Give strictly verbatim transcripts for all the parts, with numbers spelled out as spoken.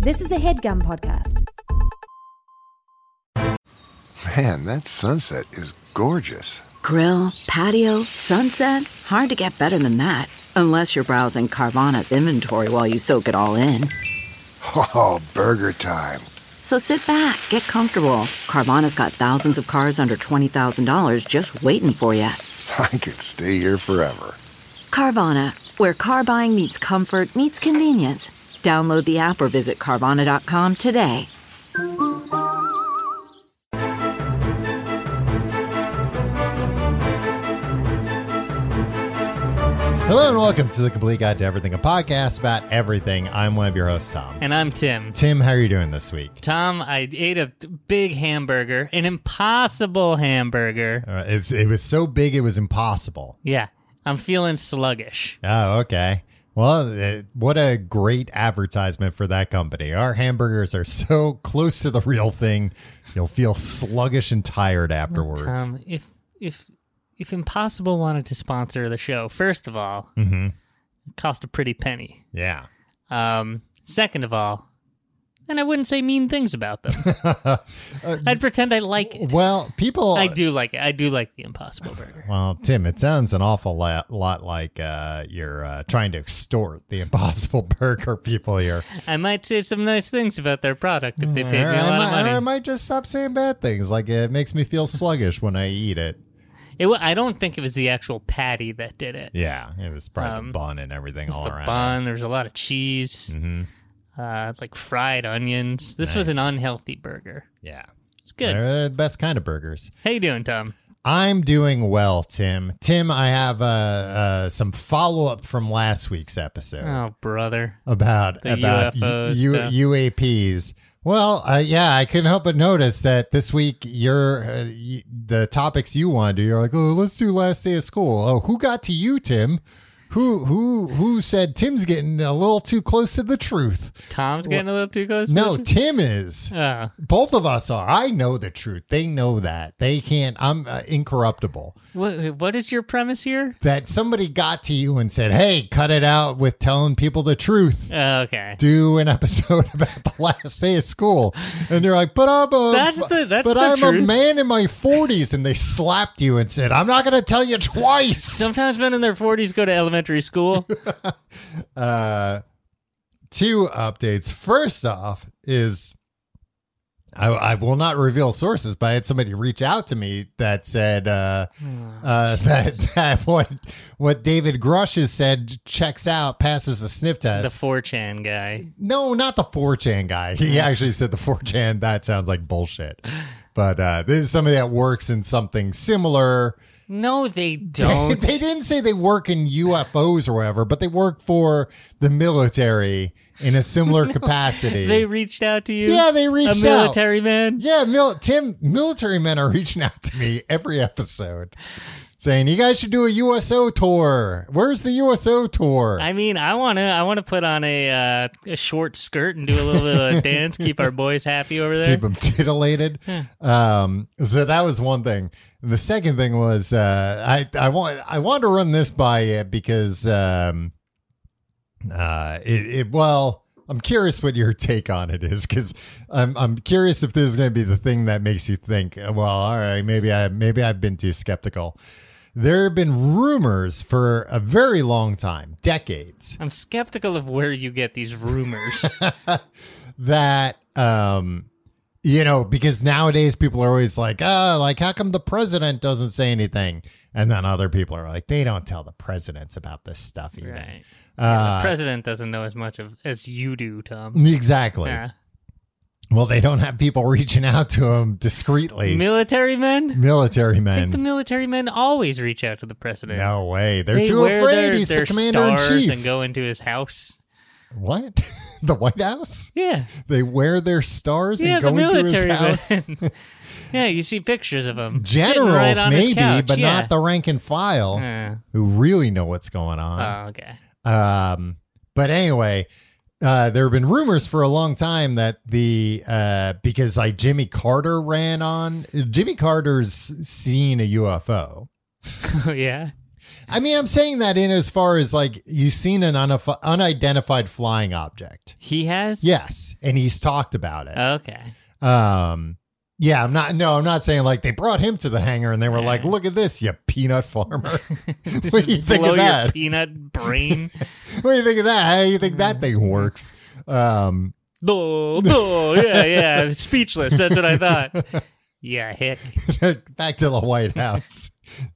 This is a HeadGum podcast. Man, that sunset is gorgeous. Grill, patio, sunset. Hard to get better than that. Unless you're browsing Carvana's inventory while you soak it all in. Oh, burger time. So sit back, get comfortable. Carvana's got thousands of cars under twenty thousand dollars just waiting for you. I could stay here forever. Carvana, where car buying meets comfort meets convenience. Download the app or visit Carvana dot com today. Hello and welcome to The Complete Guide to Everything, a podcast about everything. I'm one of your hosts, Tom. And I'm Tim. Tim, how are you doing this week? Tom, I ate a big hamburger, an impossible hamburger. Uh, it's, it was so big it was impossible. Yeah, I'm feeling sluggish. Oh, okay. Well, uh, what a great advertisement for that company. Our hamburgers are so close to the real thing, you'll feel sluggish and tired afterwards. Tom, if if if Impossible wanted to sponsor the show, first of all, mm-hmm. it cost a pretty penny. Yeah. Um, second of all, then I wouldn't say mean things about them. uh, I'd pretend I like it. Well, people... I do like it. I do like the Impossible Burger. Well, Tim, it sounds an awful lot, lot like uh, you're uh, trying to extort the Impossible Burger people here. I might say some nice things about their product if they paid me a I lot might, of money. I might just stop saying bad things, like it makes me feel sluggish when I eat it. It, I don't think it was the actual patty that did it. Yeah, it was probably Um, the bun and everything all the around. bun. There's a lot of cheese, Mm-hmm. uh, like fried onions. This was Nice. an unhealthy burger. Yeah. It's good. They're the best kind of burgers. How you doing, Tom? I'm doing well, Tim. Tim, I have uh, uh, some follow-up from last week's episode Oh, brother. about, The about U F O U- stuff. U A Ps. Well, uh, yeah, I couldn't help but notice that this week you're, uh, y- the topics you want to do, you're like, oh, let's do last day of school. Oh, who got to you, Tim? Who who who said Tim's getting a little too close to the truth? Tom's getting a little too close? to No, the- Tim is. Oh. Both of us are. I know the truth. They know that. They can't. I'm uh, incorruptible. What, what is your premise here? That somebody got to you and said, hey, cut it out with telling people the truth. Oh, okay. Do an episode about the last day of school. And you're like, but I'm a, That's the- that's but the I'm a truth. man in my forties. And they slapped you and said, I'm not going to tell you twice. Sometimes men in their forties go to elementary school. uh, two updates. First off is I, I will not reveal sources, but I had somebody reach out to me that said uh, uh, that, that what what David Grush has said checks out, passes the sniff The test. four chan guy. No, not the four chan guy. He actually said the four chan. That sounds like bullshit. But uh, this is somebody that works in something similar. No, they don't. They didn't say they work in U F Os or whatever, but they work for the military in a similar capacity. They reached out to you? Yeah, they reached A out. military man? Yeah, mil- Tim, military men are reaching out to me every episode saying, you guys should do a U S O tour. Where's the U S O tour? I mean, I want to I want to put on a uh, a short skirt and do a little bit of a dance, keep our boys happy over there. Keep them titillated. um, so that was one thing. And the second thing was uh, I I want I wanted to run this by you because um, uh, it, it well I'm curious what your take on it is because I'm I'm curious if this is going to be the thing that makes you think, well, all right, maybe I maybe I've been too skeptical. There have been rumors for a very long time, decades, I'm skeptical of where you get these rumors. that um you know, because nowadays people are always like, oh, like how come the president doesn't say anything? And then other people are like, they don't tell the presidents about this stuff even. Right. Uh, The president doesn't know as much of as you do, Tom. exactly. Yeah. Well, they don't have people reaching out to him discreetly. Military men? military I men. think the military men always reach out to the president. No way. They're They too wear afraid. their, He's their the commander in stars chief. and go into his house. What? The White House? Yeah. They wear their stars Yeah, and the go into his military house? men. Yeah, you see pictures of them. sitting Generals, right on his maybe, couch. but yeah. not the rank and file Uh, who really know what's going on. oh, okay. Um, but anyway, uh, there have been rumors for a long time that the uh, because like Jimmy Carter ran on Jimmy Carter's seen a U F O. Oh, yeah. I mean, I'm saying that in as far as like you've seen an unif- unidentified flying object. He has? Yes, and he's talked about it. Okay. Um, yeah, I'm not. No, I'm not saying like they brought him to the hangar and they were like, "Look at this, you peanut farmer." What do you think Blow of that? Your peanut brain. What do you think of that? How do you think that thing works? Um, Oh, oh, yeah, yeah. Speechless. That's what I thought. Yeah, heck. back to the White House.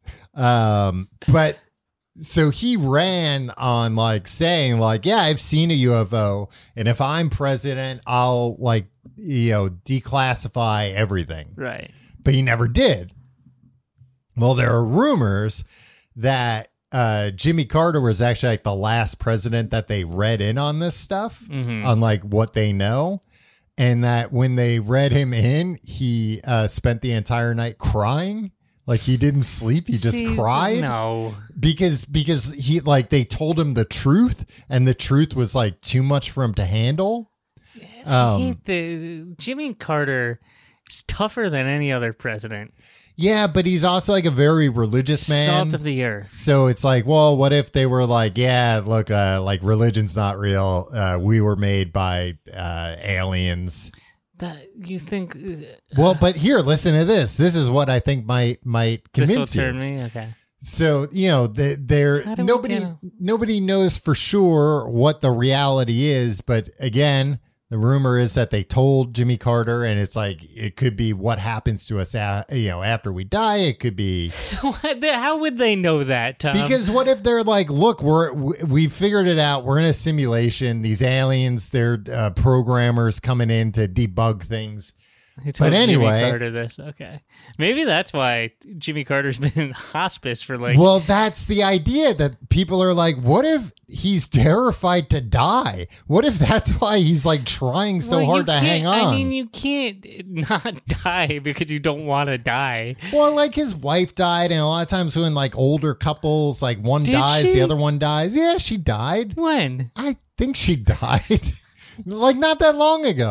Um, but so he ran on like saying like, yeah, I've seen a U F O, and if I'm president, I'll like, you know, declassify everything. Right. But he never did. Well, there are rumors that uh, Jimmy Carter was actually like the last president that they read in on this stuff, Mhm. on like what they know. And that when they read him in, he uh, spent the entire night crying. Like he didn't sleep. He just See, cried. No. Because because he like they told him the truth, and the truth was like too much for him to handle. I Um, hate the Jimmy Carter is tougher than any other president. yeah, but he's also like a very religious man. Salt of the earth. So it's like, well, what if they were like, yeah, look, uh, like religion's not real. Uh, we were made by uh, aliens. That you think Well, but here, listen to this. This is what I think might might this will convince you. turn me? Okay. So, you know, the, there How do we nobody get a- nobody knows for sure what the reality is, but again, the rumor is that they told Jimmy Carter, and it's like it could be what happens to us, a, you know, after we die. It could be What the, how would they know that, Tom? because what if they're like, look, we're we we figured it out. We're in a simulation. These aliens, they're uh, programmers coming in to debug things. He told but anyway- Jimmy Carter this. Okay, maybe that's why Jimmy Carter's been in hospice for like. Well, that's the idea, that people are like, what if he's terrified to die? What if that's why he's like trying so Well, you hard to can't- hang on? I mean, you can't not die because you don't want to die. Well, like his wife died, and a lot of times when like older couples, like one Did dies, she? the other one dies. Yeah, she died. When? I think she died like not that long ago.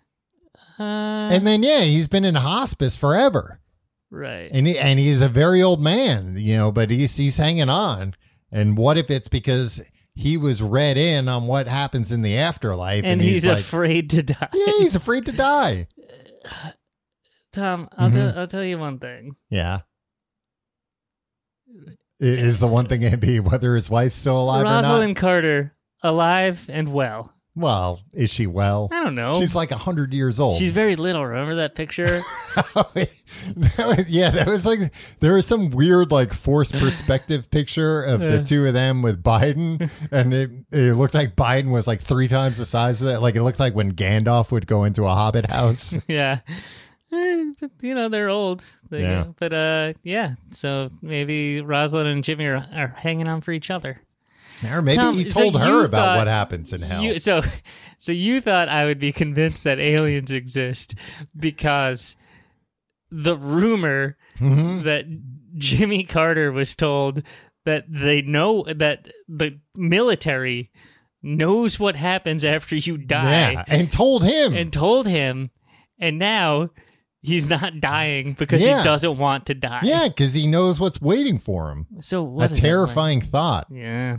Uh, And then yeah, he's been in hospice forever. right. And he, and he's a very old man, you know, but he's he's hanging on. And what if it's because he was read in on what happens in the afterlife, And, he's, like, afraid to die. yeah, he's afraid to die. Tom, I'll, Mhm. tell I'll tell you one thing. Yeah. I- Is the one thing going to be whether his wife's still alive or Rosalind not? Carter, alive and well. Well, is she well? I don't know. She's like a hundred years old. She's very little. Remember that picture? That was- yeah, that was like there was some weird like forced perspective picture of the two of them with Biden, and it it looked like Biden was like three times the size of that. Like it looked like when Gandalf would go into a Hobbit house. Yeah. Eh, you know, they're old. They, Yeah. But uh, yeah, so maybe Rosalind and Jimmy are, are hanging on for each other. Or maybe Tom, he so told you her about thought- what happens in hell. You, so, so you thought I would be convinced that aliens exist because the rumor Mhm. that Jimmy Carter was told that they know that the military knows what happens after you die, Yeah, and told him. and told him, and now he's not dying because Yeah. he doesn't want to die. yeah, because he knows what's waiting for him. So what A is it like? terrifying thought. Yeah.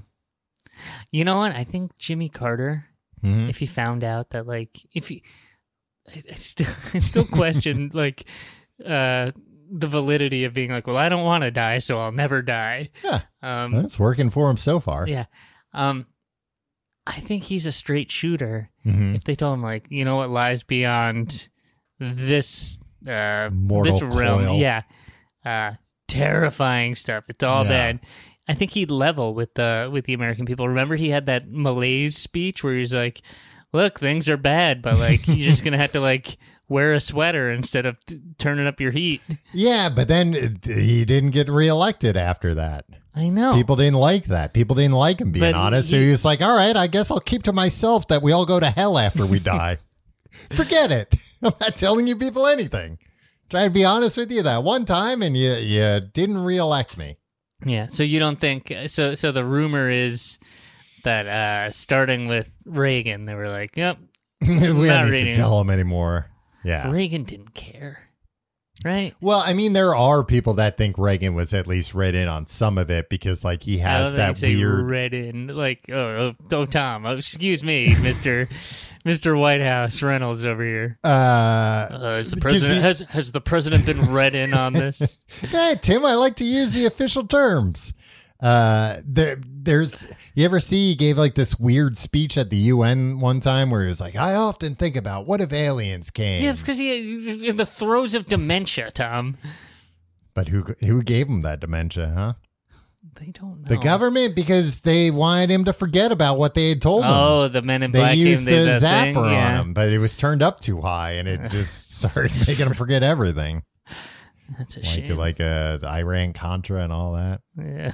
You know what? I think Jimmy Carter, Mhm. if he found out that, like, if he, I, I still, I still question, like, uh, the validity of being like, well, I don't want to die, so I'll never die. Yeah, Um, that's working for him so far. yeah. Um, I think he's a straight shooter. Mhm. If they told him, like, you know what lies beyond this, uh, Mortal this realm, coil. yeah, uh, terrifying stuff. It's all Yeah. bad. I think he'd level with the with the American people. Remember, he had that malaise speech where he's like, "Look, things are bad, but like you're just gonna have to like wear a sweater instead of t- turning up your heat." Yeah, but then uh, he didn't get reelected after that. I know. People didn't like that. People didn't like him being But honest. so he- he was like, all right, I guess I'll keep to myself that we all go to hell after we die. Forget it. I'm not telling you people anything. Trying to be honest with you that one time, and you, you didn't reelect me. Yeah. So you don't think so? So the rumor is that uh, starting with Reagan, they were like, "Yep, we Not don't need reading. to tell him anymore. Yeah. Reagan didn't care." right? Well, I mean, there are people that think Reagan was at least read in on some of it because, like, he I has don't that think say weird. read in like oh, oh, oh Tom, oh, excuse me, Mister Mister White House Reynolds over here. Uh, Uh, has the because president he- has has the president been read in on this? Hey, Tim, I like to use the official terms. Uh, there, there's, you ever see he gave like this weird speech at the U N one time where he was like, I often think about what if aliens came. Yeah, it's because he in the throes of dementia, Tom. But who who gave him that dementia, huh? They don't know. The government, because they wanted him to forget about what they had told him. Oh, the Men in They Black used game, the the zapper thing? on Yeah. him, but it was turned up too high, and it just started making him forget everything. That's a Like shame. like uh, Iran Contra and all that. Yeah.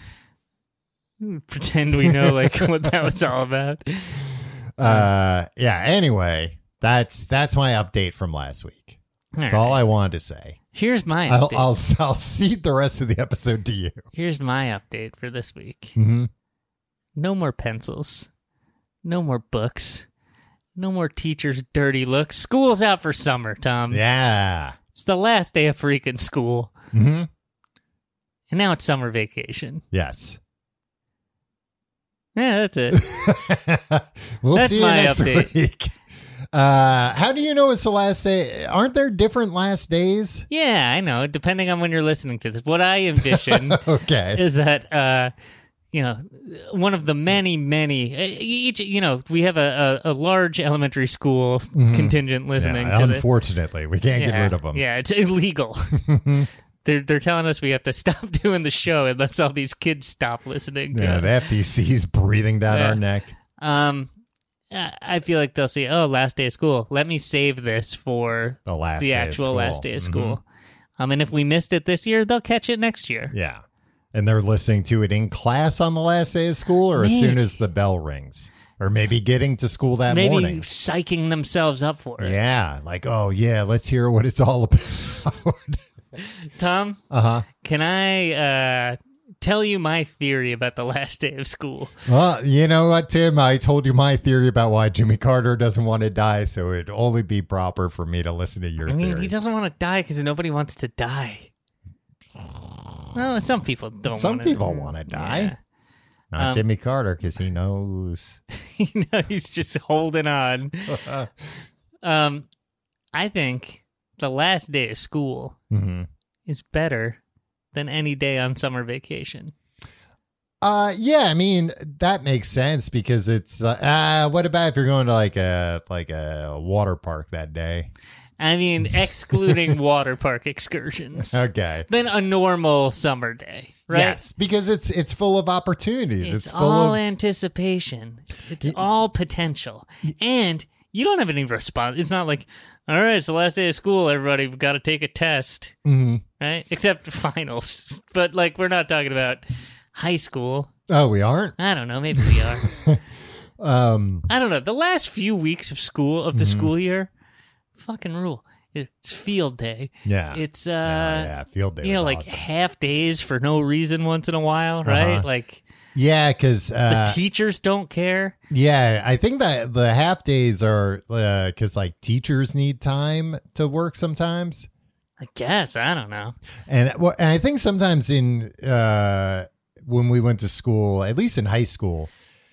Pretend we know like what that was all about. Uh, yeah. Anyway, that's that's my update from last week. That's all I wanted to say. Here's my I'll, update. I'll I'll cede the rest of the episode to you. Here's my update for this week. Mm-hmm. No more pencils. No more books. No more teachers' dirty looks. School's out for summer, Tom. Yeah. It's the last day of freaking school. Mm-hmm. And now it's summer vacation. Yes. Yeah, that's it. We'll That's see you my next update. week. Uh, how do you know it's the last day? Aren't there different last days? Yeah, I know. Depending on when you're listening to this. What I envision Okay. is that, uh, you know, one of the many, many, each, you know, we have a, a, a large elementary school contingent listening Yeah, to this. unfortunately, we can't get Yeah, rid of them. Yeah, it's illegal. they're they're telling us we have to stop doing the show unless all these kids stop listening. To Yeah, it. the F T C's breathing down Yeah. our neck. Um, I I feel like they'll say, "Oh, last day of school. Let me save this for The last the day of actual school. last day of Mhm. school." Um, and if we missed it this year, they'll catch it next year. Yeah. And they're listening to it in class on the last day of school or as soon Maybe. as the bell rings. Or maybe getting to school that Maybe morning. psyching themselves up for it. Yeah. Like, oh, yeah, let's hear what it's all about. Tom, uh-huh. can I uh, tell you my theory about the last day of school? Well, you know what, Tim? I told you my theory about why Jimmy Carter doesn't want to die, so it'd only be proper for me to listen to your I mean, theory. he doesn't want to die because nobody wants to die. Well, some people don't. Some wanna, people want to die. Yeah. Not Um, Jimmy Carter, because he knows. You know, he's just holding on. Um, I think the last day of school Mhm. is better than any day on summer vacation. Uh, yeah, I mean that makes sense because it's. Uh, uh, what about if you're going to like a like a water park that day? I mean, excluding water park excursions. Okay. Than a normal summer day, right? Yes, because it's it's full of opportunities. It's, It's, full all of anticipation. It's all potential. And you don't have any response. It's not like, all right, it's the last day of school, everybody. We've got to take a test, Mhm. right? Except finals. But, like, we're not talking about high school. Oh, we aren't. I don't know. Maybe we are. Um, I don't know. The last few weeks of school, of the school year, fucking rule. It's field day. yeah. It's, uh, yeah, yeah, field day. you know, was like awesome. half days for no reason once in a while, right? Uh-huh. Like, Yeah, because the uh, teachers don't care. yeah, I think that the half days are because like teachers need time to work sometimes, I guess. I don't know. and, well, and I think sometimes in uh, when we went to school, at least in high school,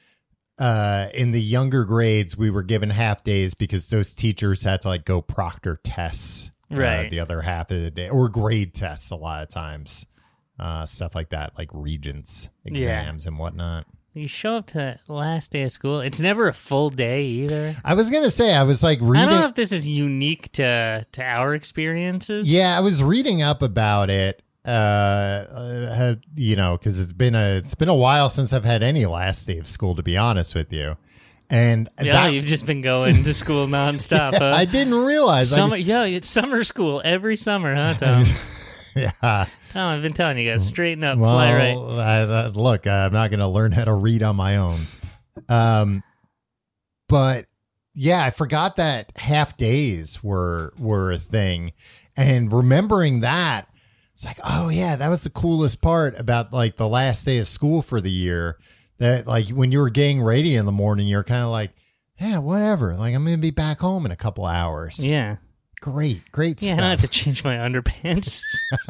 uh, in the younger grades, we were given half days because those teachers had to like go proctor tests, uh, Right. the other half of the day, or grade tests a lot of times. Uh, stuff like that, like regents exams and whatnot. You show up to that last day of school. It's never a full day either. I was gonna say, I was like reading. I don't know if this is unique to to our experiences. Yeah, I was reading up about it. Uh, uh had, you know, because it's been a it's been a while since I've had any last day of school, to be honest with you. And Yeah, that- you've just been going to school nonstop. huh? I didn't realize. Summer, I, yeah, it's summer school every summer, huh, Tom? yeah. Tom, I've been telling you guys, straighten up, Well, fly right. I, uh, look, I'm not going to learn how to read on my own. Um, but yeah, I forgot that half days were were a thing, and remembering that, it's like, oh yeah, that was the coolest part about like the last day of school for the year. That like when you were getting ready in the morning, you're kind of like, yeah, whatever. Like I'm going to be back home in a couple hours. Yeah. Great, great Yeah, stuff. I don't have to change my underpants.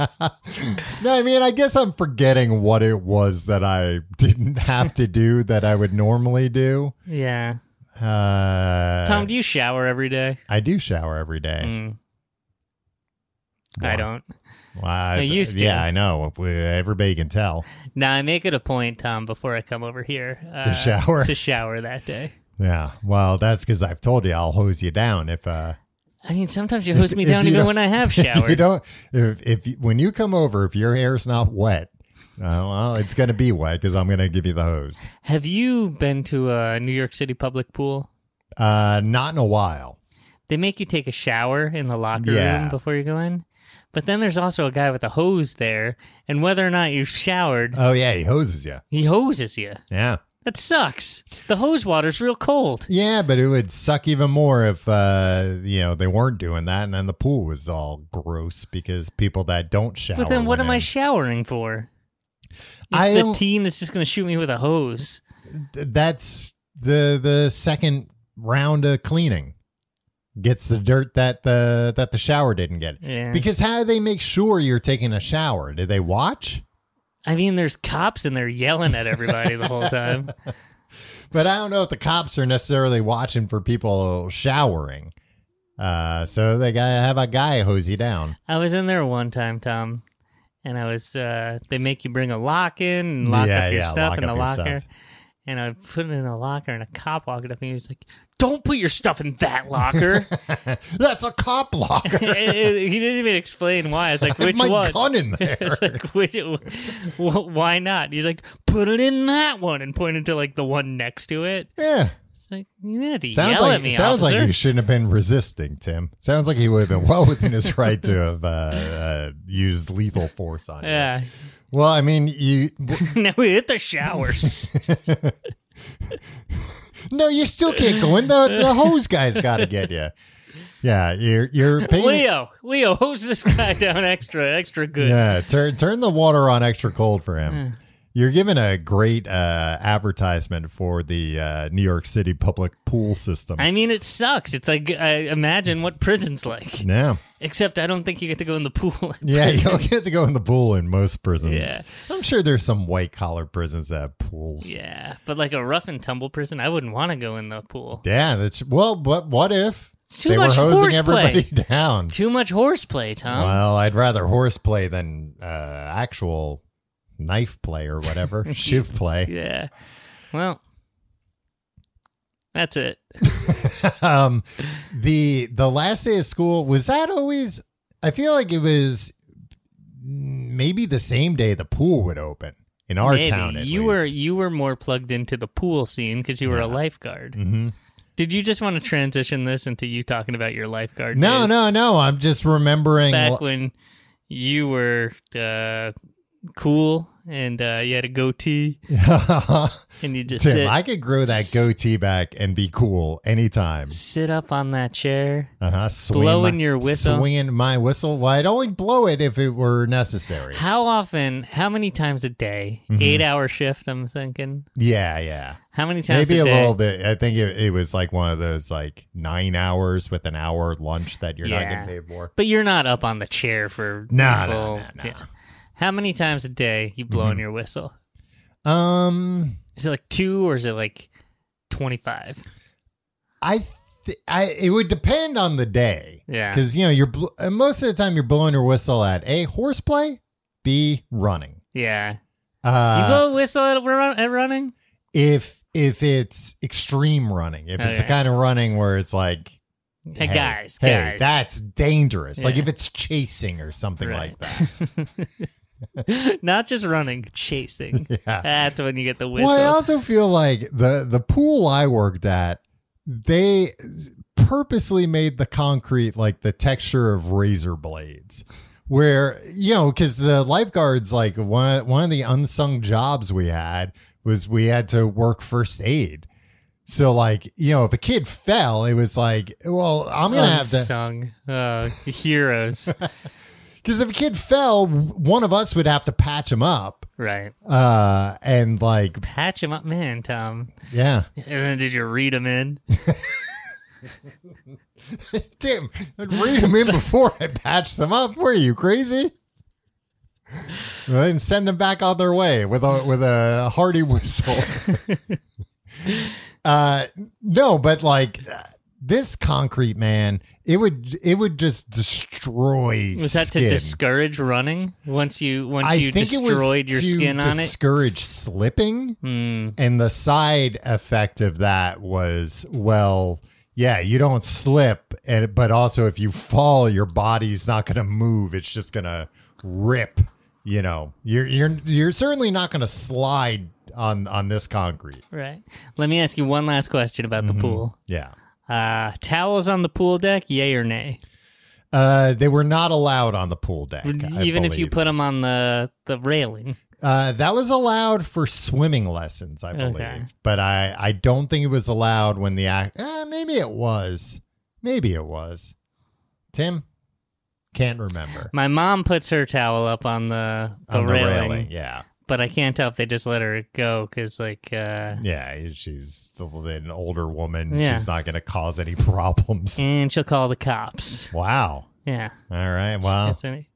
No, I mean, I guess I'm forgetting what it was that I didn't have to do that I would normally do. Yeah. Uh, Tom, do you shower every day? I do shower every day. Mm. Wow. I don't. Well, I, I used to. Yeah, I know. Everybody can tell. Now, I make it a point, Tom, before I come over here. Uh, To shower? To shower that day. Yeah. Well, that's because I've told you I'll hose you down if. Uh, I mean, sometimes you hose me if down you even don't- when I have if you showered. don't. If, if you- when you come over, if your hair's not wet, uh, well, it's going to be wet because I'm going to give you the hose. Have you been to a New York City public pool? Uh, not in a while. They make you take a shower in the locker Yeah. room before you go in. But then there's also a guy with a hose there, and whether or not you've showered, Oh yeah, he hoses you. he hoses you. Yeah. That sucks. The hose water's real cold. Yeah, but it would suck even more if uh, you know they weren't doing that, and then the pool was all gross because people that don't shower. But then what went am I in. showering for? It's I the don't- teen that's just going to shoot me with a hose. Th- That's the the second round of cleaning. Gets the dirt that the that the shower didn't get. Yeah. Because how do they make sure you're taking a shower? Do they watch? I mean, there's cops in there yelling at everybody the whole time. But I don't know if the cops are necessarily watching for people showering. Uh, so they gotta have a guy hose you down. I was in there one time, Tom, and I was, uh, they make you bring a lock in and lock Yeah, up your yeah, stuff lock in the up your locker. stuff. And I put it in a locker, and a cop walked up, and he was like, "Don't put your stuff in that locker." That's a cop locker. And- and he didn't even explain why. I was like, I have "Which my one?" gun in there. It's like, which, wh- why not? He's like, "Put it in that one," and pointed to like the one next to it. Yeah. It's like, you didn't have to Sounds yell like at me, sounds officer. like you shouldn't have been resisting, Tim. Sounds like he would have been well within his right to have uh, uh, used lethal force on you. Yeah. Well, I mean, you. Now we hit the showers. No, you still can't go in. The the hose guy's got to get you. Yeah, you're you're paying. Leo, Leo, hose this guy down extra, extra good. Yeah, turn turn the water on extra cold for him. You're given a great uh, advertisement for the uh, New York City public pool system. I mean, it sucks. It's like, I imagine what prison's like. yeah. Except I don't think you get to go in the pool. in Yeah, you prison. don't get to go in the pool in most prisons. Yeah. I'm sure there's some white collar prisons that have pools. Yeah, but like a rough and tumble prison, I wouldn't want to go in the pool. Yeah, that's well. But what if It's too they much were hosing horseplay. everybody down? Too much horseplay, Tom. Well, I'd rather horseplay than uh, actual knife play or whatever, shiv play. Yeah. Well, that's it. um, the the last day of school, was that always? I feel like it was maybe the same day the pool would open in our Maybe. town. At you least. were you were more plugged into the pool scene because you were a Yeah. lifeguard. Mhm. Did you just want to transition this into you talking about your lifeguard? No, days? no, no. I'm just remembering. Back when you were uh, cool and uh, you had a goatee and you just Tim, sit, I could grow that goatee back and be cool anytime. sit up on that chair. Uh-huh. Swing Blowing my, your whistle. Swinging my whistle. Well, I'd only blow it if it were necessary. How often, how many times a day? Mm-hmm. Eight hour shift, I'm thinking. Yeah, yeah. How many times Maybe a a, day? little bit. I think it, it was like one of those like nine hours with an hour lunch that you're not Yeah. getting paid for. But you're not up on the chair for No, the no, full- no, no. yeah. How many times a day you blowing Mm-hmm. your whistle? Um, Is it like two or is it like twenty-five? I, th- I, it would depend on the day. Yeah. Because you know you're bl- uh, most of the time you're blowing your whistle at A, horseplay, B, running. Yeah. Uh, You blow a whistle at, run- at running? if if it's extreme running, if it's the Okay. kind of running where it's like, Hey, guys, hey, guys. that's dangerous. Like Yeah. if it's chasing or something Right. like that. Not just running, chasing. Yeah. That's when you get the whistle. Well, I also feel like the the pool I worked at, they purposely made the concrete like the texture of razor blades. Where, you know, because the lifeguards, like one one of the unsung jobs we had was we had to work first aid. So, like, you know, if a kid fell, it was like, well, I'm gonna have to. Unsung. Oh, heroes. Because if a kid fell, one of us would have to patch him up. Right. Uh, and like, Patch him up, man, Tom. yeah. And then did you read him in? Tim, I'd read them in before I patch them up. Were you crazy? Well, then send them back on their way with a with a hearty whistle. uh, no, but like this concrete, man, it would it would just destroy. Was that skin. to discourage running once you once I you think destroyed it was your to skin on it? Discourage slipping, Mm. and the side effect of that was, well, yeah, you don't slip, and but also if you fall, your body's not going to move; it's just going to rip. You know, you're you're you're certainly not going to slide on on this concrete. Right. Let me ask you one last question about Mm-hmm. the pool. Yeah. Uh, towels on the pool deck, yay or nay? Uh, they were not allowed on the pool deck. I Even if you believe. put them on the, the railing. Uh, that was allowed for swimming lessons, I believe, Okay. but I, I don't think it was allowed when the act. Uh, maybe it was. Maybe it was. Tim, can't remember. My mom puts her towel up on the, the, On the railing, railing, yeah, but I can't tell if they just let her go because, like, uh, yeah. She's an older woman. Yeah. She's not going to cause any problems. and she'll call the cops. Wow. Yeah. All right. Well, That's any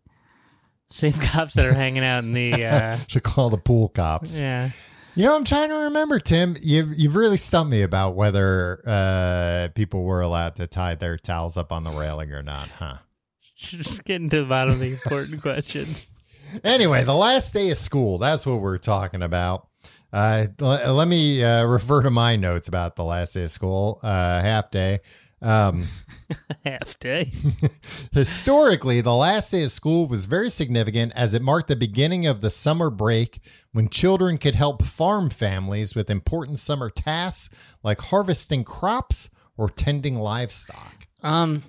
same cops that are hanging out in the, uh, should call the pool cops. yeah. You know, I'm trying to remember, Tim. You've you've really stumped me about whether uh, people were allowed to tie their towels up on the railing or not, huh? Just getting to the bottom of the important questions. Anyway, the last day of school. That's what we're talking about. Uh, l- let me uh, refer to my notes about the last day of school, uh, half day. Um, Half day. Historically, the last day of school was very significant as it marked the beginning of the summer break when children could help farm families with important summer tasks like harvesting crops or tending livestock. Um,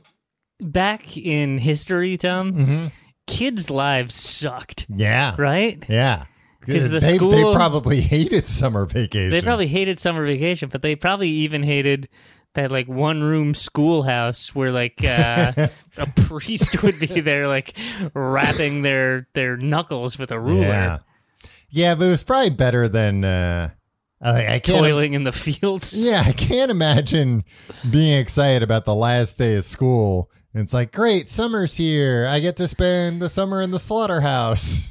back in history, Tom, Mm-hmm. kids' lives sucked, Yeah. right? Yeah. 'Cause the they, school- they probably hated summer vacation. They probably hated summer vacation, but they probably even hated that like one room schoolhouse where like uh, a priest would be there like rapping their their knuckles with a ruler, Yeah. Yeah, but it was probably better than uh, I, I can't. toiling in the fields. Yeah, I can't imagine being excited about the last day of school. And it's like, great, summer's here. I get to spend the summer in the slaughterhouse,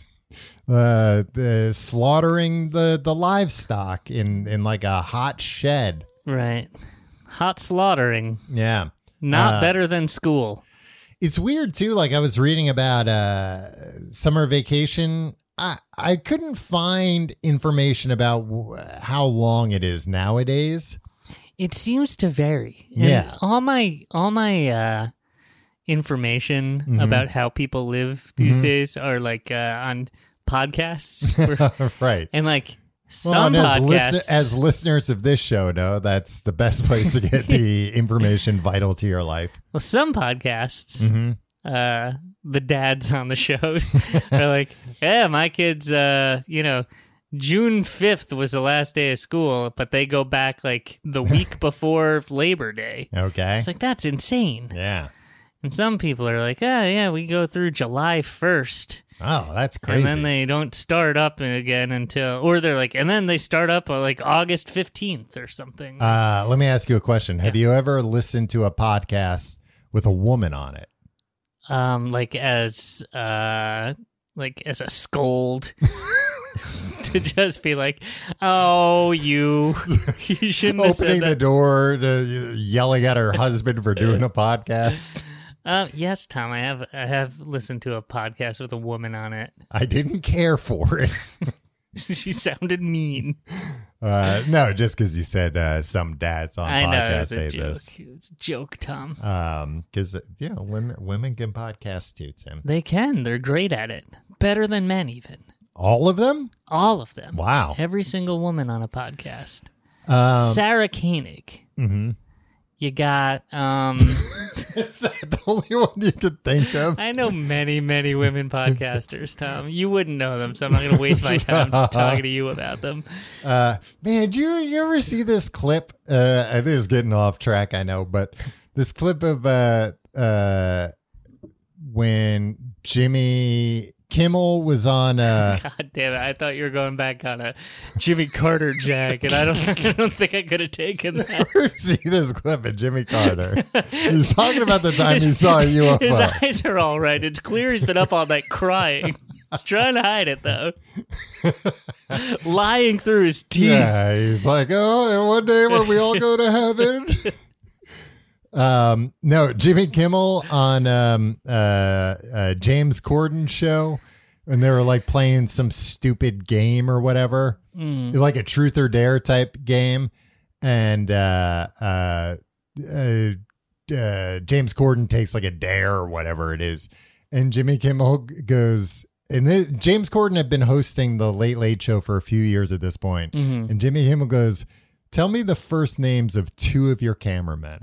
uh, the, slaughtering the, the livestock in, in like a hot shed. Right. Hot slaughtering. Yeah. Not Uh, better than school. It's weird too. Like I was reading about uh, summer vacation. I I couldn't find information about w- how long it is nowadays. It seems to vary. And Yeah. all my all my uh, information Mm-hmm. about how people live these days are like uh, on podcasts, where- Right. and like Well, some and as, podcasts. listen- as listeners of this show know, that's the best place to get the information vital to your life. well, some podcasts. Mm-hmm. Uh, the dads on the show are like, yeah, my kids. Uh, you know, June fifth was the last day of school, but they go back like the week before Labor Day. Okay. It's like that's insane. Yeah. And some people are like, oh, yeah, we go through July first. Oh, that's crazy. And then they don't start up again until, or they're like, and then they start up uh, like August fifteenth or something. uh, let me ask you a question. Have you ever listened to a podcast with a woman on it? um, like as, uh, like as a scold. To just be like, oh, you, you shouldn't have said Opening the that. door, to, yelling at her husband for doing a podcast. Uh, yes, Tom, I have I have listened to a podcast with a woman on it. I didn't care for it. She sounded mean. Uh, no, just because you said uh, some dads on I know, it podcasts was a say joke. this. It was a joke, Tom. Um, because you know, women women can podcast too, Tim. They can. They're great at it. Better than men, even. All of them? All of them. Wow. Every single woman on a podcast. Um, Sarah Koenig. mhm. You got, um, Is that the only one you could think of? I know many, many women podcasters, Tom. You wouldn't know them, so I'm not going to waste my time talking to you about them. Uh, man, do you, you ever see this clip? Uh, this is getting off track, I know, but this clip of uh, uh, when Jimmy Kimmel was on. Uh, God damn it! I thought you were going back on a Jimmy Carter jag, and I don't. I don't think I could have taken that. See this clip of Jimmy Carter. He's talking about the time he saw a U F O. His eyes are all right. It's clear he's been up all night crying. He's trying to hide it though, lying through his teeth. Yeah, he's like, oh, and one day when we all go to heaven. Um, no, Jimmy Kimmel on um, uh, uh, James Corden show, and they were like playing some stupid game or whatever, Mm. like a truth or dare type game, and uh, uh, uh, uh, James Corden takes like a dare or whatever it is, and Jimmy Kimmel goes. And this, James Corden had been hosting the Late Late Show for a few years at this point, Mhm. and Jimmy Kimmel goes, tell me the first names of two of your cameramen.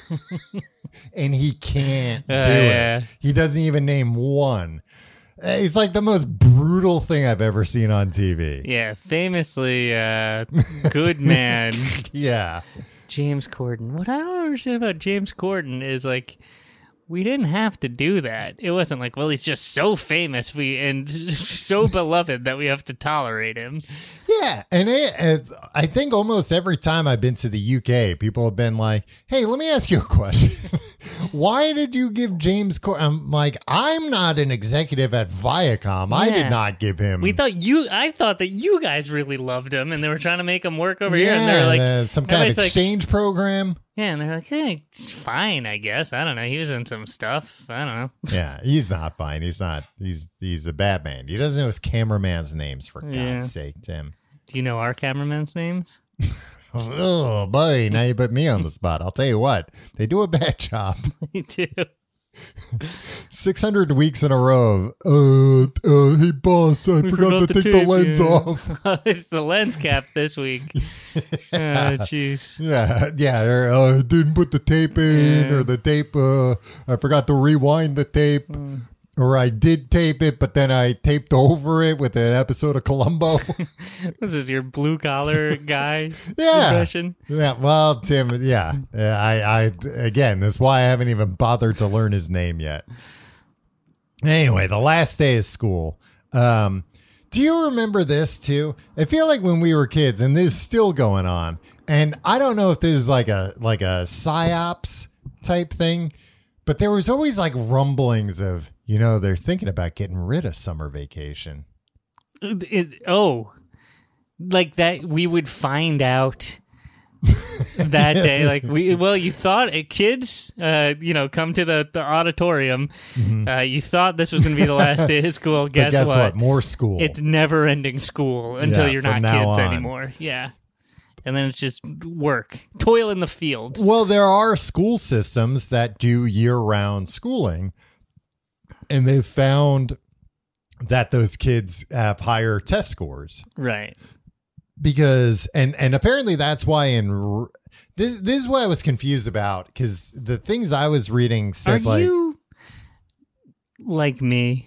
And he can't do Uh, yeah. it. He doesn't even name one. It's like the most brutal thing I've ever seen on T V. Yeah, famously, uh, good man Yeah. James Corden. What I don't understand about James Corden is like, we didn't have to do that. It wasn't like, well, he's just so famous we and so beloved that we have to tolerate him. Yeah. And it, it, I think almost every time I've been to the U K, people have been like, hey, let me ask you a question. Why did you give James Corden? I'm like, I'm not an executive at Viacom. I Yeah. did not give him. We thought you, I thought that you guys really loved him, and they were trying to make him work over yeah, here, and they're like, uh, some kind of everybody's like- exchange program. yeah, and they're like, hey, it's fine, I guess. I don't know. He was in some stuff. I don't know. Yeah, he's not fine. He's not. He's he's a bad man. He doesn't know his cameraman's names, for God's Yeah. sake, Tim. Do you know our cameraman's names? Oh boy, now you put me on the spot. I'll tell you what, they do a bad job. Me too. Six hundred weeks in a row. Of, uh, uh, hey boss, I forgot, forgot to the take the tape, lens yeah. off. It's the lens cap this week. Oh, jeez. Yeah, yeah. Or, uh, didn't put the tape in, Yeah. or the tape. Uh, I forgot to rewind the tape, or I did tape it, but then I taped over it with an episode of Columbo. This is your blue collar guy Yeah. impression. Yeah, well, Tim, yeah, Uh, I, I, again, that's why I haven't even bothered to learn his name yet. Anyway, the last day of school. Um, do you remember this too? I feel like when we were kids, and this is still going on, and I don't know if this is like a like a psyops type thing, but there was always like rumblings of, you know, they're thinking about getting rid of summer vacation. It- oh, like that we would find out that day. Like we, well, you thought uh, kids, uh, you know, come to the, the auditorium. Uh, you thought this was going to be the last day of school. But Guess, guess what? what? More school. It's never ending school until Yeah, you're from not now kids on. anymore. Yeah. And then it's just work, toil in the fields. Well, there are school systems that do year-round schooling, and they've found that those kids have higher test scores Right. because, and and apparently that's why in r- this this is what I was confused about, because the things I was reading Are said like, you like me?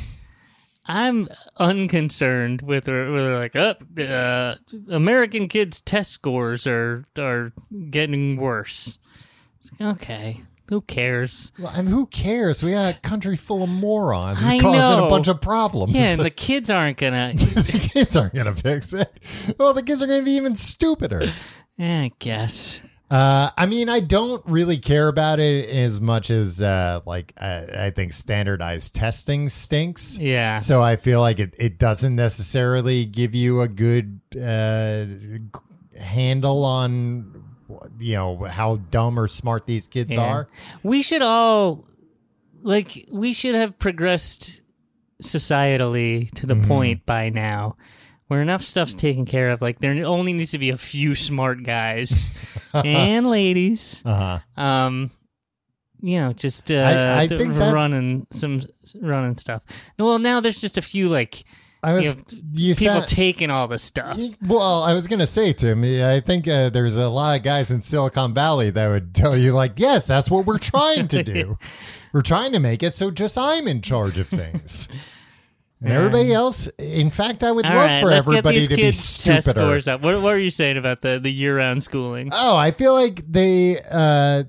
I'm unconcerned with, with like, oh, uh, American kids' test scores are are getting worse. It's like, okay, who cares? well, and who cares? We got a country full of morons I causing know. a bunch of problems. Yeah, and the kids aren't gonna. the kids aren't gonna fix it. Well, the kids are gonna be even stupider. eh, I guess. Uh, I mean, I don't really care about it as much as uh, like I, I think standardized testing stinks. Yeah. So I feel like it, it doesn't necessarily give you a good uh, g- handle on, you know, how dumb or smart these kids Yeah. are. We should all, like, we should have progressed societally to the Mhm. point by now where enough stuff's taken care of. Like, there only needs to be a few smart guys and ladies, Uh huh. um, you know, just uh, I- I th- think that's- running some running stuff. Well, now there's just a few like I was you know, you people said- taking all the stuff. Well, I was going to say, Tim, I think uh, there's a lot of guys in Silicon Valley that would tell you, like, yes, that's what we're trying to do. We're trying to make it so just I'm in charge of things. And Yeah. everybody else, in fact, I would All love right, for let's get everybody these to be kids' test stupider. scores up. What, what were you saying about the, the year-round schooling? Oh, I feel like they, uh,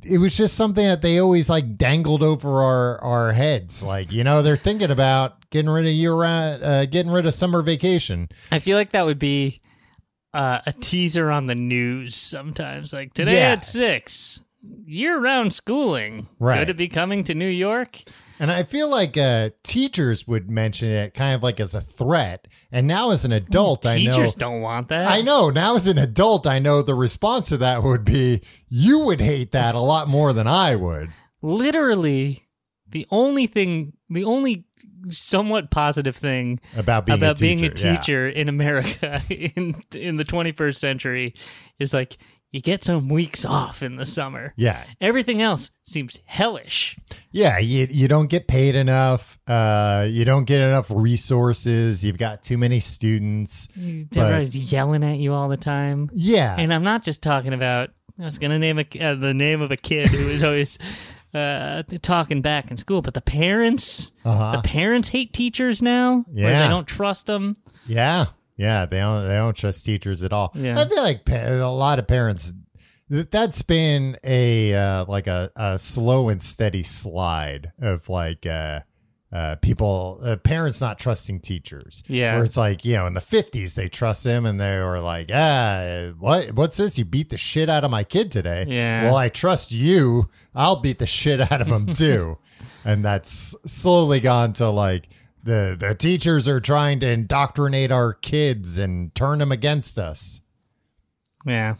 it was just something that they always like dangled over our, our heads. Like, you know, they're thinking about getting rid of year round, uh, getting rid of summer vacation. I feel like that would be uh, a teaser on the news sometimes. Like today Yeah. at six, year-round schooling. Right. Could it be coming to New York? And I feel like uh, teachers would mention it kind of like as a threat. And now as an adult, I know. Teachers don't want that. I know. Now as an adult, I know the response to that would be, you would hate that a lot more than I would. Literally, the only thing, the only somewhat positive thing About being about a being a teacher, yeah. teacher in America in in the twenty-first century is like you get some weeks off in the summer. Yeah. Everything else seems hellish. Yeah, you you don't get paid enough. Uh, you don't get enough resources. You've got too many students. But- Everybody's yelling at you all the time. Yeah, And I'm not just talking about, I was going to name a, uh, the name of a kid who was always uh, talking back in school, but the parents, Uh-huh. the parents hate teachers now. Where Yeah. they don't trust them. yeah, yeah. They don't they don't trust teachers at all. Yeah. I feel like pa- a lot of parents. that- That's been a uh, like a, a slow and steady slide of like uh, uh, people, uh, parents not trusting teachers. Yeah. Where it's like, you know, in the fifties, they trust him and they were like, ah, what, what's this? You beat the shit out of my kid today. Yeah. Well, I trust you. I'll beat the shit out of him too. And that's slowly gone to like, the, the teachers are trying to indoctrinate our kids and turn them against us. Yeah.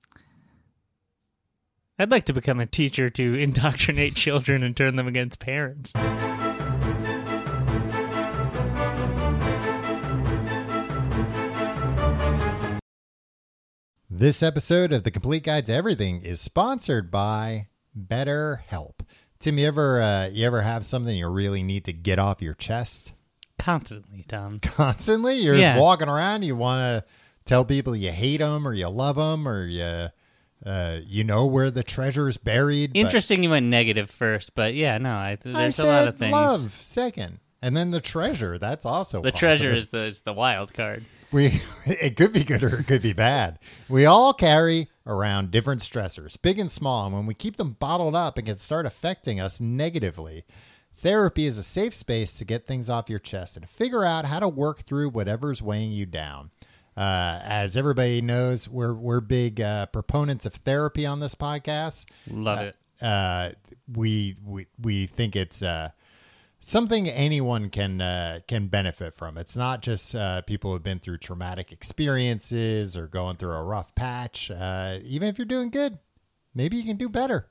I'd like to become a teacher to indoctrinate children and turn them against parents. This episode of The Complete Guide to Everything is sponsored by BetterHelp. Tim, you ever uh, you ever have something you really need to get off your chest Constantly, Tom. constantly? You're Yeah. just walking around. You want to tell people you hate them or you love them or you uh, you know where the treasure's buried. but- Interesting you went negative first, but yeah, no, I, there's I a said lot of things. love second, and then the treasure. That's also The positive. treasure is the, is the wild card. We it could be good or it could be bad. We all carry around different stressors, big and small, and when we keep them bottled up, it can start affecting us negatively. Therapy is a safe space to get things off your chest and figure out how to work through whatever's weighing you down. Uh, as everybody knows, we're we're big uh, proponents of therapy on this podcast. Love it. Uh, we we we think it's uh, something anyone can uh, can benefit from. It's not just uh, people who've been through traumatic experiences or going through a rough patch. Uh, even if you're doing good, maybe you can do better.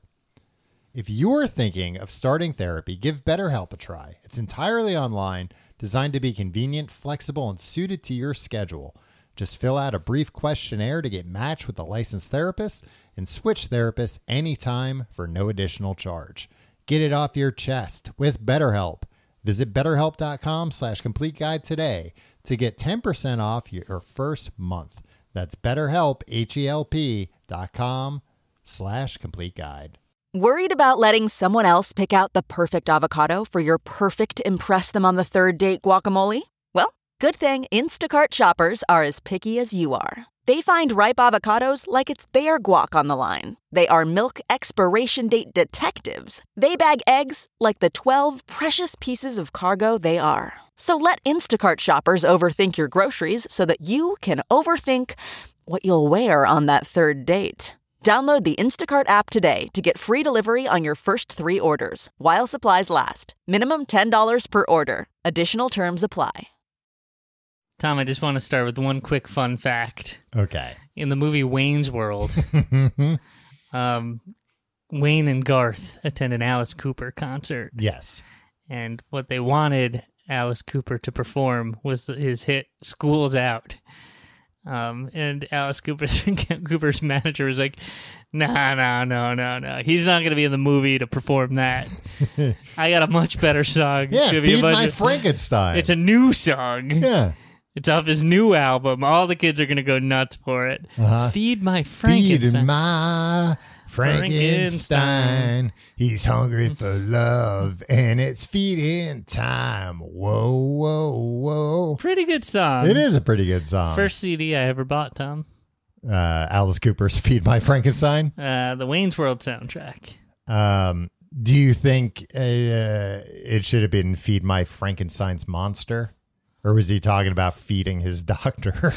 If you're thinking of starting therapy, give BetterHelp a try. It's entirely online, designed to be convenient, flexible, and suited to your schedule. Just fill out a brief questionnaire to get matched with a licensed therapist and switch therapists anytime for no additional charge. Get it off your chest with BetterHelp. Visit betterhelp.com slash complete guide today to get ten percent off your first month. That's betterhelp, H-E-L-P dot com slash complete guide. Worried about letting someone else pick out the perfect avocado for your perfect impress them on the third date guacamole? Well, good thing Instacart shoppers are as picky as you are. They find ripe avocados like it's their guac on the line. They are milk expiration date detectives. They bag eggs like the twelve precious pieces of cargo they are. So let Instacart shoppers overthink your groceries so that you can overthink what you'll wear on that third date. Download the Instacart app today to get free delivery on your first three orders, while supplies last. Minimum ten dollars per order. Additional terms apply. Tom, I just want to start with one quick fun fact. Okay. In the movie Wayne's World, um, Wayne and Garth attend an Alice Cooper concert. Yes. And what they wanted Alice Cooper to perform was his hit "School's Out." Um, and Alice Cooper's, Cooper's manager was like, "Nah, no, no, no, no. He's not going to be in the movie to perform that. I got a much better song. Yeah, Give me a Feed bunch My of- Frankenstein. It's a new song. yeah. It's off his new album. All the kids are going to go nuts for it. Uh-huh. Feed My Frankenstein. Feed my Frankenstein. Frankenstein. He's hungry for love, and it's feeding time. Whoa, whoa, whoa. Pretty good song. It is a pretty good song. First C D I ever bought, Tom. uh, Alice Cooper's Feed My Frankenstein. Uh, the Wayne's World soundtrack. Um, do you think uh, it should have been feed my Frankenstein's monster? Or was he talking about feeding his doctor?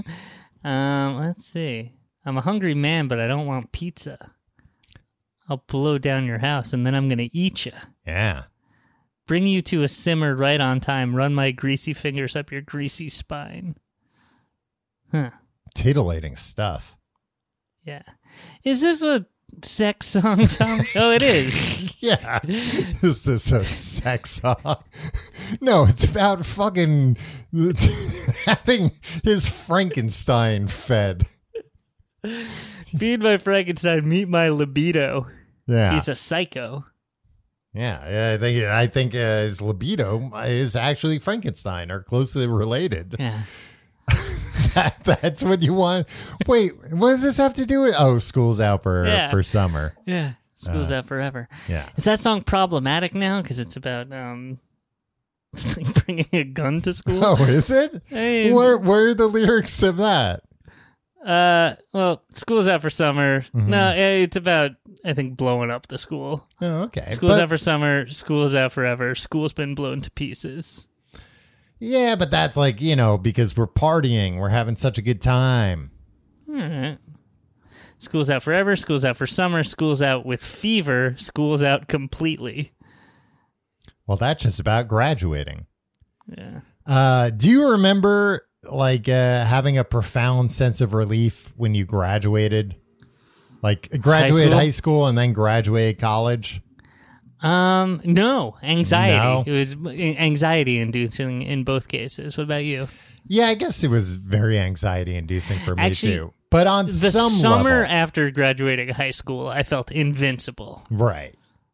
um, let's see. I'm a hungry man, but I don't want pizza. I'll blow down your house, and then I'm going to eat you. Yeah. Bring you to a simmer right on time. Run my greasy fingers up your greasy spine. Huh. Titillating stuff. Yeah. Is this a sex song, Tom? Oh, it is. Yeah. Is this a sex song? No, it's about fucking having his Frankenstein fed. Feed my Frankenstein, meet my libido. Yeah. He's a psycho. Yeah, I think I think uh, his libido is actually Frankenstein, or closely related. Yeah. that, that's what you want. Wait, what does this have to do with? Oh, school's out for Yeah. for summer. Yeah. School's Uh, out forever. Yeah. Is that song problematic now? Because it's about um, bringing a gun to school. Oh, is it? Hey. Where where are the lyrics of that? Uh, well, school's out for summer. Mm-hmm. No, it's about, I think, blowing up the school. Oh, okay. School's But- out for summer. School's out forever. School's been blown to pieces. Yeah, but that's like, you know, because we're partying, we're having such a good time. All right. School's out forever. School's out for summer. School's out with fever. School's out completely. Well, that's just about graduating. Yeah. Uh, do you remember like uh, having a profound sense of relief when you graduated? Like graduated school? high school and then graduated college? Um, no, anxiety. No? It was anxiety inducing in both cases. What about you? Yeah, I guess it was very anxiety inducing for me Actually, too. But on The some summer level, after graduating high school, I felt invincible. right.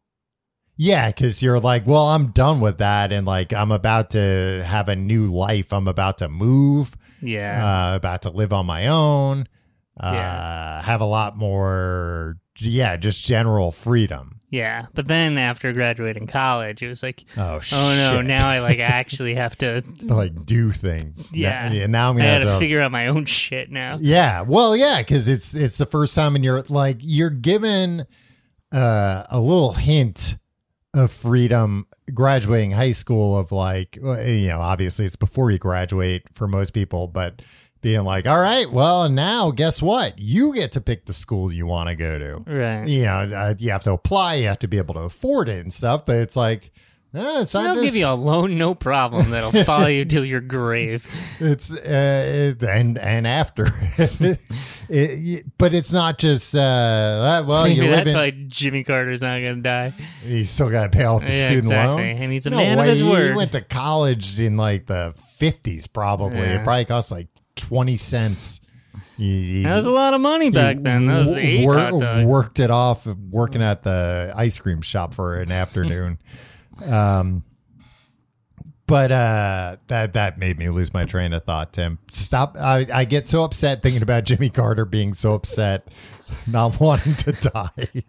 Yeah, because you're like, well, I'm done with that. And like, I'm about to have a new life. I'm about to move, Yeah. uh, about to live on my own, uh, Yeah. have a lot more, yeah, just general freedom. Yeah, but then after graduating college, it was like, Oh, oh no, shit. now I like actually have to, Like do things. yeah. Now, yeah, now I'm I gonna got have to to figure out my own shit now. Yeah, well, yeah, because it's it's the first time, and you're like you're given uh, a little hint of freedom graduating high school. Of like, well, you know, obviously it's before you graduate for most people, but being like, all right, well, now guess what? You get to pick the school you want to go to. Right. You know, uh, you have to apply, you have to be able to afford it and stuff. But it's like, eh, it's not They'll just, give you a loan, no problem. That'll follow you till your grave. It's uh, it, and and after, it, it- but it's not just uh, well, you Maybe live that's in. why Jimmy Carter's not going to die. You still got to pay off the Yeah, student exactly. loan, And he's a no man way. of his He word. went to college in like the fifties, probably. Yeah. It probably cost like twenty cents. You, you- That was a lot of money back you then. That was wo- eight wor- hot dogs. worked it off working at the ice cream shop for an afternoon. Um, but uh, that that made me lose my train of thought, Tim. Stop. I, I get so upset thinking about Jimmy Carter being so upset, not wanting to die.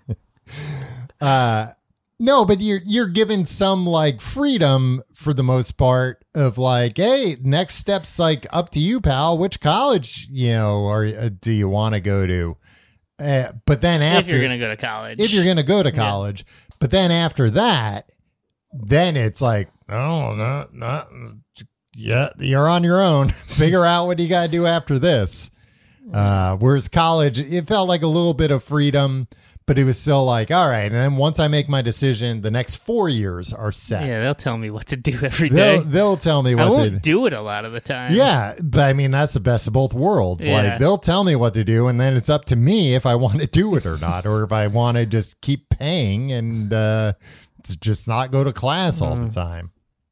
uh, no, but you're you're given some like freedom for the most part of like, hey, next step's like up to you, pal. Which college, you know, or uh, do you want to go to? Uh, but then after, if you're going to go to college. if you're going to go to college, but then after that, then it's like, oh, no, no, yeah, you're on your own. Figure out what you got to do after this. Uh, whereas college, it felt like a little bit of freedom, but it was still like, all right. And then once I make my decision, the next four years are set. Yeah, they'll tell me what to do every day. They'll, they'll tell me I what won't to do. do it a lot of the time. Yeah, but I mean, that's the best of both worlds. Yeah. Like, they'll tell me what to do, and then it's up to me if I want to do it or not, or if I want to just keep paying and uh, to just not go to class all the time.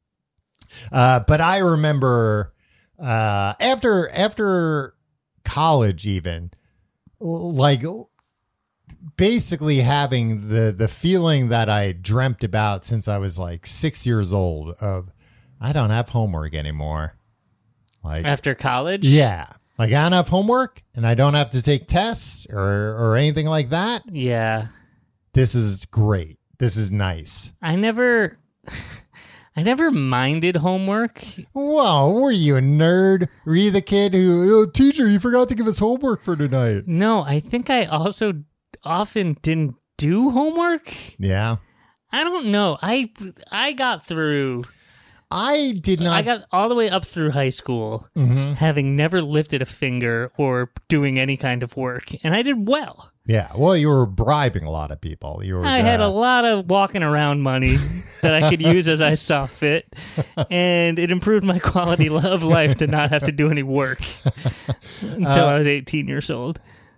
Uh, but I remember uh, after after college, even like basically having the the feeling that I dreamt about since I was like six years old of I don't have homework anymore. Like After college? yeah, like I don't have homework and I don't have to take tests or or anything like that. Yeah. This is great. This is nice. I never... I never minded homework. Whoa, were you a nerd? Were you the kid who, oh, teacher, you forgot to give us homework for tonight? No, I think I also often didn't do homework? Yeah. I don't know. I I got through. I did not. I got all the way up through high school, Mm-hmm. having never lifted a finger or doing any kind of work, and I did well. Yeah. Well, you were bribing a lot of people. You were. I had a uh, lot of walking around money that I could use as I saw fit, and it improved my quality of life to not have to do any work until Uh, I was eighteen years old.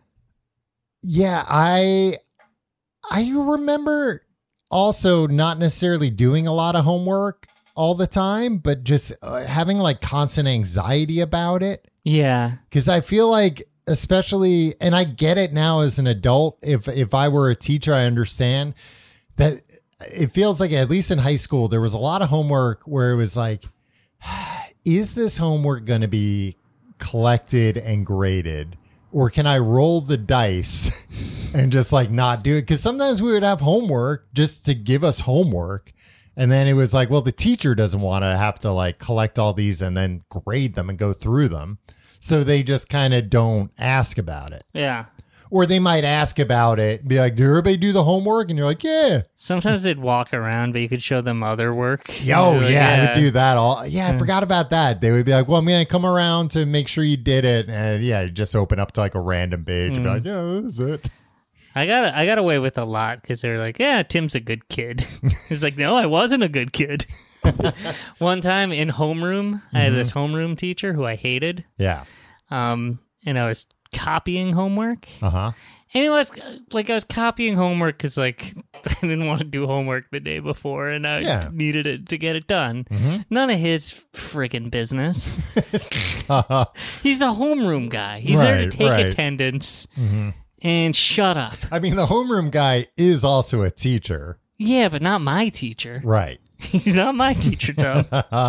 Yeah, I I remember also not necessarily doing a lot of homework all the time, but just uh, having like constant anxiety about it. Yeah. Because I feel like, especially, and I get it now as an adult, if if I were a teacher, I understand that it feels like, at least in high school, there was a lot of homework where it was like, is this homework going to be collected and graded? Or can I roll the dice and just like not do it? Because sometimes we would have homework just to give us homework. And then it was like, well, the teacher doesn't want to have to like collect all these and then grade them and go through them. So they just kind of don't ask about it. Yeah. Or they might ask about it and be like, did everybody do the homework? And you're like, yeah. Sometimes they'd walk around, but you could show them other work. Oh, Like, yeah, I would do that all. Yeah, I forgot about that. They would be like, well, I'm going to come around to make sure you did it. And yeah, you just open up to like a random page and be like, yeah, this is it. I got I got away with a lot because they're like, yeah, Tim's a good kid. He's like, no, I wasn't a good kid. One time in homeroom, I had this homeroom teacher who I hated. Yeah. Um, and I was copying homework. Uh-huh. And it was like I was copying homework because like I didn't want to do homework the day before, and I Yeah. needed it to get it done. Mm-hmm. None of his friggin' business. Uh-huh. He's the homeroom guy. He's there to Right, take right. attendance Mm-hmm. and shut up. I mean, the homeroom guy is also a teacher. Yeah, but not my teacher. Right. He's not my teacher, Tom. uh,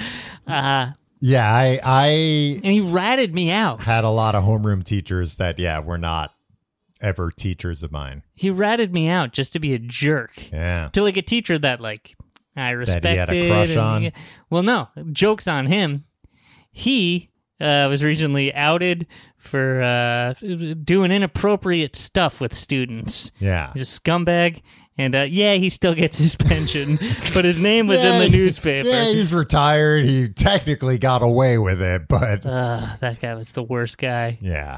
Yeah, I I and he ratted me out. had a lot of homeroom teachers that, yeah, were not ever teachers of mine. He ratted me out just to be a jerk. Yeah. To like a teacher that like I respected. had a crush and- on? Well, no, joke's on him. He uh, was recently outed for uh, doing inappropriate stuff with students. Yeah. He's a scumbag. And uh, yeah, he still gets his pension, but his name was in the he- newspaper. Yeah, he's retired. He technically got away with it, but Uh, that guy was the worst guy. yeah.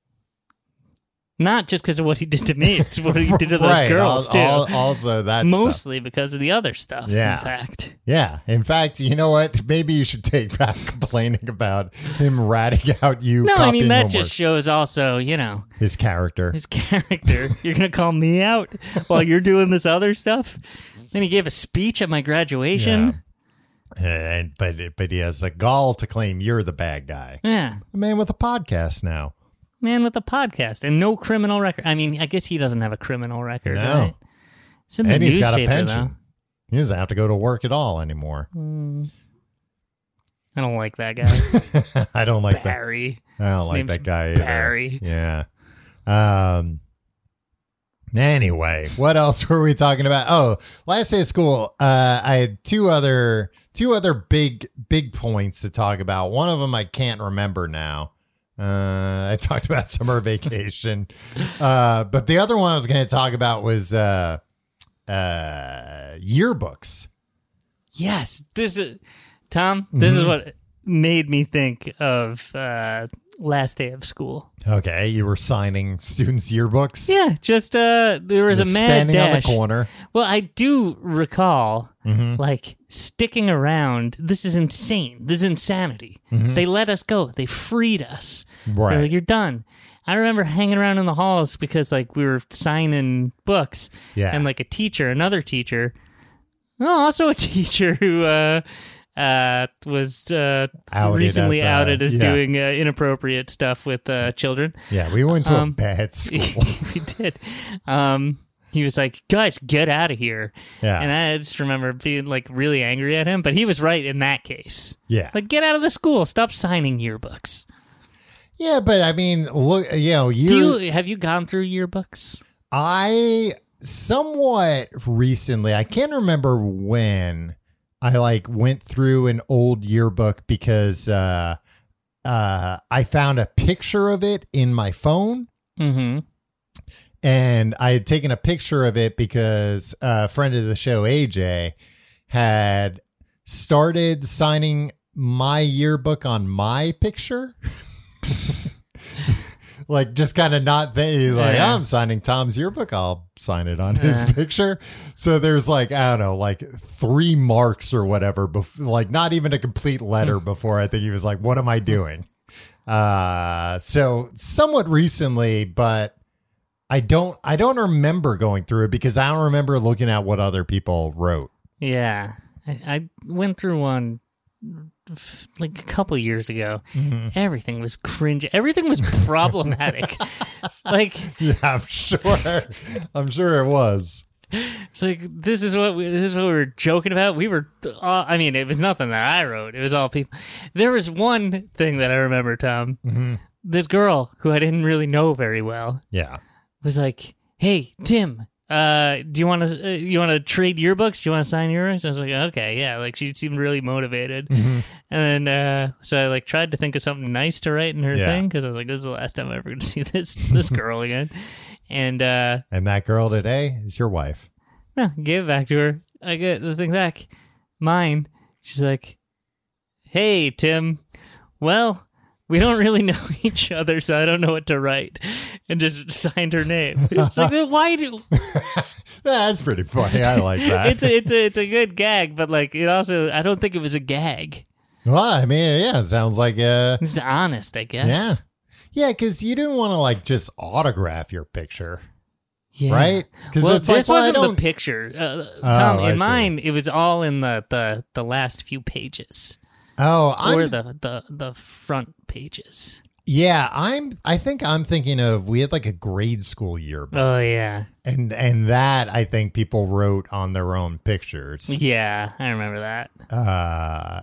Not just because of what he did to me, it's what he did to those Right. girls, Al- too. al- also, that stuff. Mostly because of the other stuff, Yeah. in fact. Yeah. In fact, you know what? Maybe you should take back complaining about him ratting out you. No, I copying mean, that homework. just shows also, you know, His character. his character. You're going to call me out while you're doing this other stuff? Then he gave a speech at my graduation. And but but he has the gall to claim you're the bad guy. Yeah. A man with a podcast now. Man with a podcast and no criminal record. I mean, I guess he doesn't have a criminal record, No. right? It's in the And he's newspaper, got a pension. though. He doesn't have to go to work at all anymore. Mm. I don't like that guy. I don't like that. Barry. I don't His like name's that guy either. Barry. Yeah. Um. Anyway, what else were we talking about? Oh, last day of school, uh, I had two other two other big big points to talk about. One of them I can't remember now. Uh, I talked about summer vacation, uh, but the other one I was going to talk about was uh, uh, yearbooks. Yes. This is, Tom, this is Mhm. what made me think of uh, last day of school. Okay, you were signing students' yearbooks. Yeah, just uh, there was Just a mad standing dash. on the corner. Well, I do recall Mhm. like sticking around. This is insane. This is insanity. Mhm. They let us go. They freed us. Right. They're like, you're done. I remember hanging around in the halls because like we were signing books. Yeah. And like a teacher, another teacher, oh, also a teacher who uh, uh, was uh, Outed recently as, uh, outed as yeah. doing uh, inappropriate stuff with uh, children. Yeah, we went to Um, a bad school. we did. Um, he was like, guys, get out of here. Yeah. And I just remember being like really angry at him, but he was right in that case. Yeah. Like, get out of the school. Stop signing yearbooks. Yeah, but I mean, look, you know, you, Do you have you gone through yearbooks? I somewhat recently, I can't remember when I like went through an old yearbook because uh, uh, I found a picture of it in my phone. Mm-hmm. And I had taken a picture of it because a friend of the show, A J, had started signing my yearbook on my picture. Like, just kind of not there. He's like, Yeah. oh, I'm signing Tom's yearbook. I'll sign it on his Yeah. picture. So there's like, I don't know, like three marks or whatever, bef- like not even a complete letter before I think he was like, what am I doing? Uh, so somewhat recently, but I don't, I don't remember going through it because I don't remember looking at what other people wrote. Yeah. I, I went through one f- like a couple years ago. Mm-hmm. Everything was cringe. Everything was problematic. Like, Yeah, I'm sure. I'm sure it was. it's like this is what we, this is what we were joking about. We were, uh, I mean, it was nothing that I wrote. It was all people. There was one thing that I remember, Tom. Mm-hmm. This girl who I didn't really know very well Yeah. was like, "Hey, Tim, uh, do you want to uh, you want to trade yearbooks? Do you want to sign yours?" I was like, "Okay, yeah." Like she seemed really motivated, Mm-hmm. and then uh, so I like tried to think of something nice to write in her Yeah. thing because I was like, "This is the last time I'm ever going to see this this girl again," and uh, And that girl today is your wife. no, gave it back to her. I get the thing back, mine. She's like, "Hey, Tim, well." We don't really know each other, so I don't know what to write. And just signed her name. It's like, why do... That's pretty funny. I like that. It's a, it's, a, it's a good gag, but like it also... I don't think it was a gag. Well, I mean, yeah, it sounds like uh It's honest, I guess. yeah. Yeah, because you didn't want to like just autograph your picture, Yeah. right? Because Well, it's this like, well, I wasn't the don't- picture. Uh, Oh, Tom, I in see. mine, it was all in the, the, the last few pages. Oh, I'm, Or the, the, the front pages. yeah, I'm. I think I'm thinking of we had like a grade school yearbook, Oh, yeah. and and that I think people wrote on their own pictures, Yeah, I remember that. uh,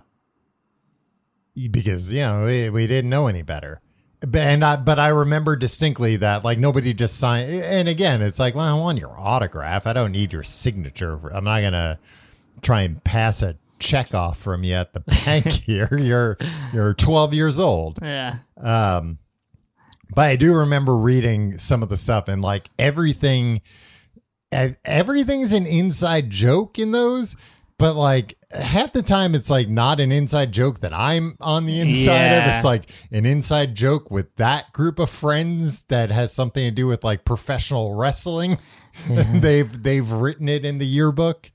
because you know we, we didn't know any better. But and I, but I remember distinctly that like nobody just signed. And again, it's like, well, I want your autograph. I don't need your signature. I'm not gonna try and pass a check off from you at the bank here. You're you're twelve years old. Yeah. Um, but I do remember reading some of the stuff and like everything, e- everything's an inside joke in those. But like half the time, it's like not an inside joke that I'm on the inside of. Yeah. It's like an inside joke with that group of friends that has something to do with like professional wrestling. And they've they've written it in the yearbook.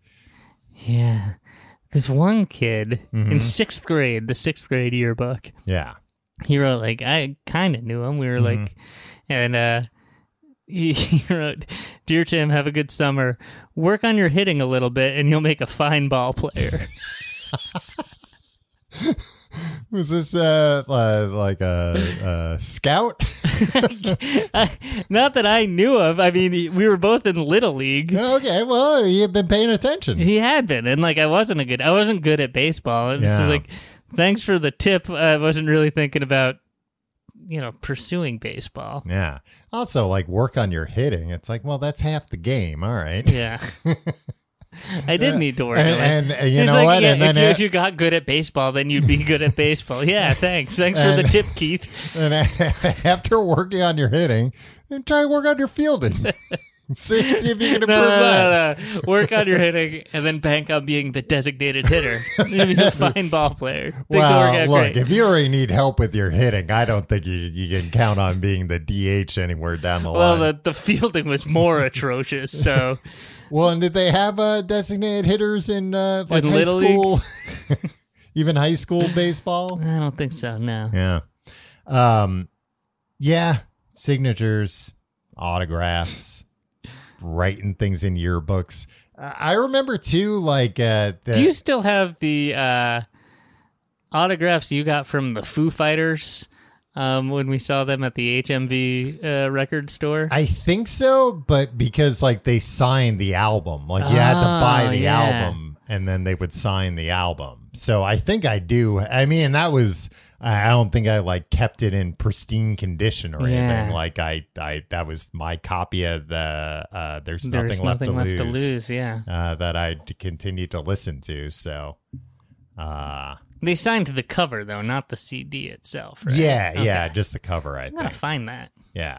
Yeah. This one kid Mm-hmm. in sixth grade, the sixth grade yearbook, Yeah. he wrote like, I kind of knew him. We were Mm-hmm. like, and uh, he, he wrote, "Dear Tim, have a good summer. Work on your hitting a little bit and you'll make a fine ball player." Was this uh, uh like a, a scout? Not that I knew of. I mean, he- we were both in Little League. Okay, well, you've been paying attention. He had been, and like I wasn't a good, I wasn't good at baseball. And it's Yeah. just like, thanks for the tip. I wasn't really thinking about, you know, pursuing baseball. Yeah. Also, like work on your hitting. It's like, well, that's half the game. All right. Yeah. I did need to work on it. And, and, you It's know like, what? yeah, And then if, you, a- if you got good at baseball, then you'd be good at baseball. Yeah, thanks. Thanks for the And- tip, Keith. and after working on your hitting, then try to work on your fielding. see, see if you can improve No, that. no, no, no. Work on your hitting and then bank on being the designated hitter. You'll be a fine ball player. Things will work Well, out look, great. if you already need help with your hitting, I don't think you, you can count on being the D H anywhere down the Well, line. the, the fielding was more atrocious, so Well, and did they have uh, designated hitters in uh, like In high Little school, even high school baseball? I don't think so, no. Yeah, um, yeah, signatures, autographs, writing things in yearbooks. Uh, I remember too, like, uh, the, Do you still have the uh, autographs you got from the Foo Fighters um, when we saw them at the H M V uh, record store? I think so, but because like they signed the album, like you had to buy Oh, the yeah. album and then they would sign the album. So I think I do. I mean, that was, I don't think I like kept it in pristine condition or Yeah. anything. Like I, I, that was my copy of the, uh, There's Nothing, There's left, nothing to, left lose, to lose, yeah. Uh, that I d- continue to listen to. So, uh, They signed the cover, though, not the C D itself, right? yeah, Okay. yeah, just the cover, I I'm going to think. find that. Yeah.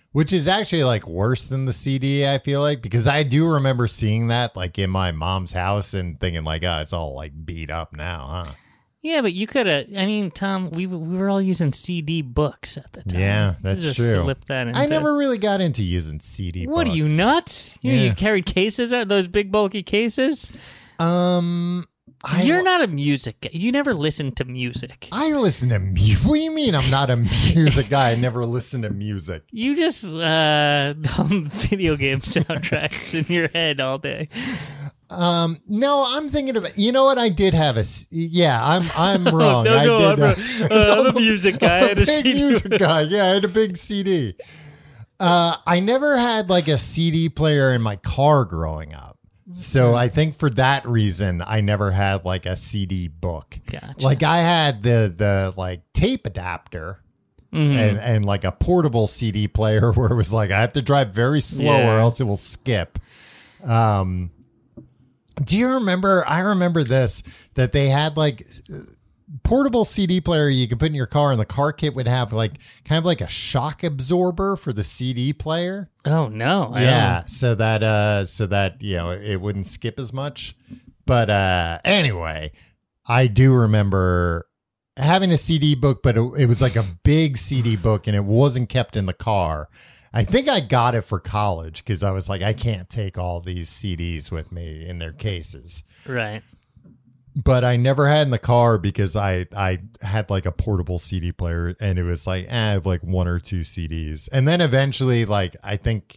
which is actually like worse than the C D, I feel like, because I do remember seeing that like in my mom's house and thinking like, oh, it's all like beat up now, huh? Yeah, but you could have. I mean, Tom, we we were all using C D books at the time. Yeah, You that's just true. Slip that into, I never really got into using C D What books. are you, nuts? You, Yeah. you carried cases out, those big bulky cases? Um, I, You're not a music guy. You never listened to music. I listen to music. What do you mean I'm not a music guy? I never listen to music. You just uh, hum video game soundtracks in your head all day. Um, no, I'm thinking about. You know what? I did have a. s- Yeah, I'm. I'm wrong. no, I no, did, I'm, uh, a, uh, I'm a music guy. I I'm had a a big C D. music guy. Yeah, I had a big C D. Uh, I never had like a C D player in my car growing up. So I think for that reason, I never had like a C D book. Gotcha. Like I had the the like tape adapter Mhm. and and like a portable C D player where it was like I have to drive very slow Yeah. or else it will skip. Um, do you remember? I remember this that they had like portable C D player you could put in your car, and the car kit would have like kind of like a shock absorber for the C D player. Oh no! I Yeah, so that uh so that you know it wouldn't skip as much. But uh anyway, I do remember having a C D book, but it, it was like a big C D book and it wasn't kept in the car. I think I got it for college because I was like, I can't take all these C Ds with me in their cases. don't. Right. But I never had in the car because I I had like a portable C D player and it was like, eh, I have like one or two C Ds. And then eventually, like, I think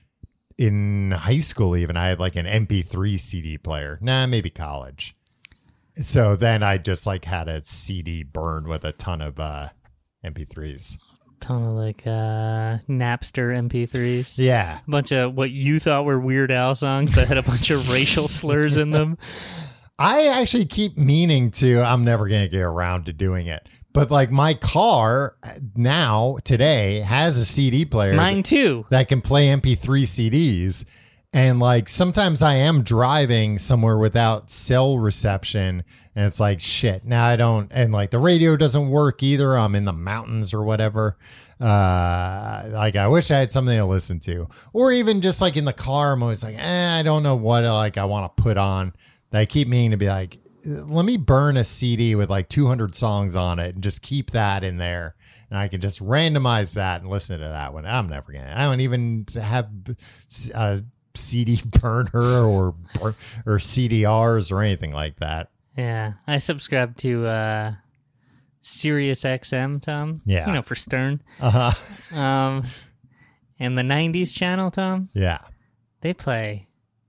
in high school even, I had like an M P three C D player. Nah, maybe college. So then I just like had a C D burn with a ton of uh, M P threes. Ton of like uh, Napster M P threes. Yeah. A bunch of what you thought were Weird Al songs that had a bunch of racial slurs in them. I actually keep meaning to, I'm never going to get around to doing it. But like my car now, today, has a C D player. Mine too. That can play M P three C Ds. And like sometimes I am driving somewhere without cell reception and it's like shit. Now I don't, and like the radio doesn't work either. I'm in the mountains or whatever. Uh, like I wish I had something to listen to, or even just like in the car. I'm always like, eh, I don't know what like I want to put on. That I keep meaning to be like, let me burn a C D with like two hundred songs on it and just keep that in there. And I can just randomize that and listen to that one. I'm never going to, I don't even have a C D burner or, or C D Rs or anything like that. Yeah, I subscribe to uh, Sirius X M, Tom. Yeah. You know, for Stern. Uh-huh. Um, and the nineties channel, Tom, Yeah. they play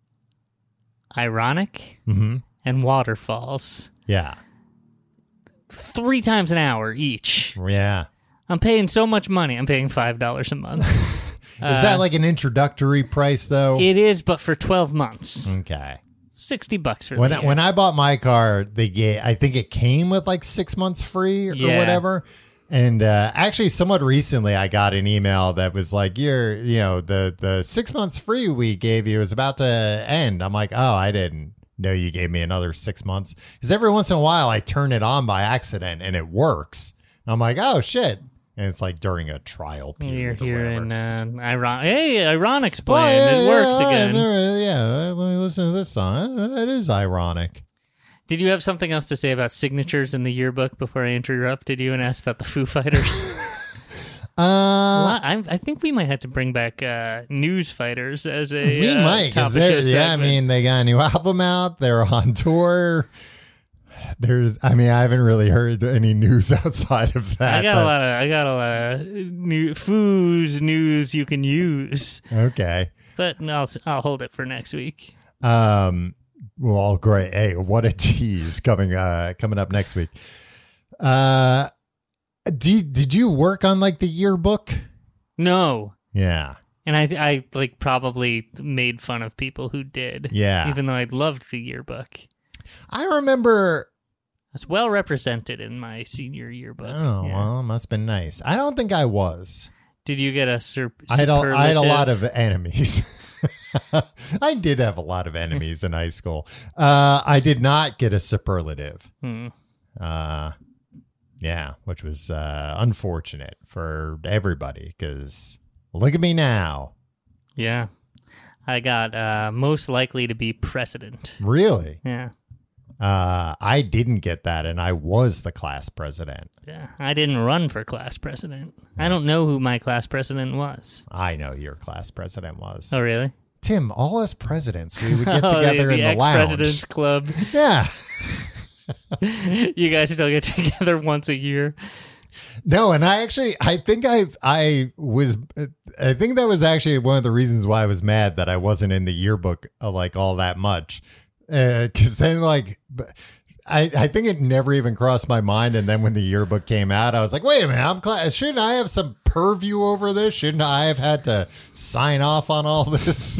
Ironic Mm-hmm. and Waterfalls Yeah. three times an hour each. Yeah. I'm paying so much money. I'm paying five dollars a month. Is that like an introductory price though? It is, but for twelve months. Okay. sixty bucks for When the I, year. when I bought my car, they gave, I think it came with like six months free or Yeah. whatever. And uh, actually, somewhat recently, I got an email that was like, "You're, you know, the the six months free we gave you is about to end." I'm like, "Oh, I didn't know you gave me another six months." Because every once in a while, I turn it on by accident and it works. I'm like, "Oh shit!" And it's like during a trial You're period. or here whatever. in uh, Iron. Hey, Ironic's Well, playing. yeah, it works yeah, again. Yeah, yeah, let me listen to this song. Uh, That is ironic. Did you have something else to say about signatures in the yearbook before I interrupted you and asked about the Foo Fighters? Uh, Well, I, I think we might have to bring back uh, News Fighters as a we uh, might. 'Cause top of show they're- yeah, I segment. mean, they got a new album out. They're on tour. There's, I mean, I haven't really heard any news outside of that. I got but- a lot of I got a lot of new Foo's news you can use, Okay. but I'll I'll hold it for next week. Um. Well, great. Hey, what a tease coming uh coming up next week. Uh, do did you work on like the yearbook? No, Yeah. and I I like probably made fun of people who did. Yeah. even though I loved the yearbook. I remember. It's well represented in my senior yearbook. Oh Yeah. well, it must have been nice. I don't think I was. Did you get a sur- I had a, I had a lot superlative? of enemies. I did have a lot of enemies in high school. Uh, I did not get a superlative. Hmm. Uh, yeah, which was uh, unfortunate for everybody because, Look at me now. Yeah. I got uh, most likely to be president. Really? Yeah. Uh, I didn't get that, and I was the class president. Yeah. I didn't run for class president. I don't know who my class president was. I know your class president was. Oh, really? Tim, all us presidents, we would get Oh, together the, the in the lounge. ex-president's club. Yeah. You guys still get together once a year. No, and I actually, I think I, I was, I think that was actually one of the reasons why I was mad that I wasn't in the yearbook uh, like all that much. Because uh, then, like, I, I think it never even crossed my mind. And then when the yearbook came out, I was like, wait a minute, I'm class. Shouldn't I have some purview over this? Shouldn't I have had to sign off on all this?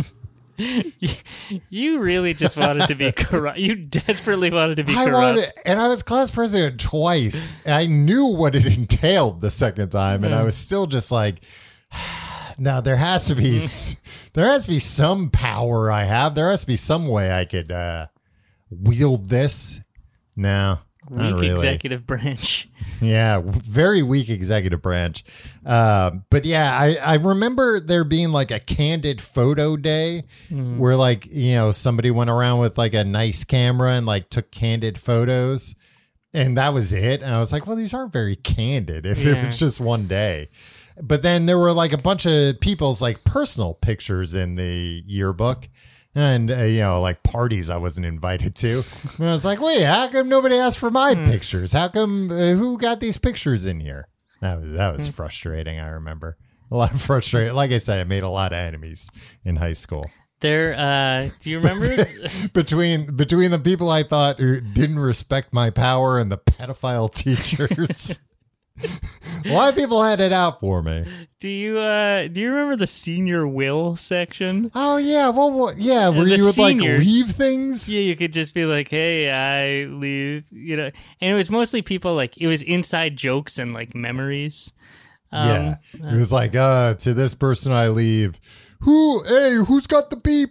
You really just wanted to be corrupt. You desperately wanted to be I corrupt. wanted, and I was class president twice. And I knew what it entailed the second time, and I was still just like, "No, there has to be, there has to be some power I have. There has to be some way I could uh, wield this." No, not Weak really. executive branch. Yeah, very weak executive branch. Uh, but yeah, I, I remember there being like a candid photo day Mm. where like, you know, somebody went around with like a nice camera and like took candid photos. And that was it. And I was like, well, these aren't very candid if Yeah. it was just one day. But then there were like a bunch of people's like personal pictures in the yearbook. And, uh, you know, like parties I wasn't invited to. And I was like, wait, how come nobody asked for my Hmm. pictures? How come, uh, who got these pictures in here? That was, that Hmm. was frustrating, I remember. A lot of frustrating. Like I said, I made a lot of enemies in high school. There, uh, do you remember? between between the people I thought who didn't respect my power and the pedophile teachers. A lot of people had it out for me. do you, uh, do you remember the senior will section? Oh, yeah. Well, well yeah, where the you would like seniors- leave things. Yeah, you could just be like, hey, I leave, you know, and it was mostly people like, it was inside jokes and like memories. Um, Yeah. It was like, uh, to this person I leave. Who, hey, who's got the beep?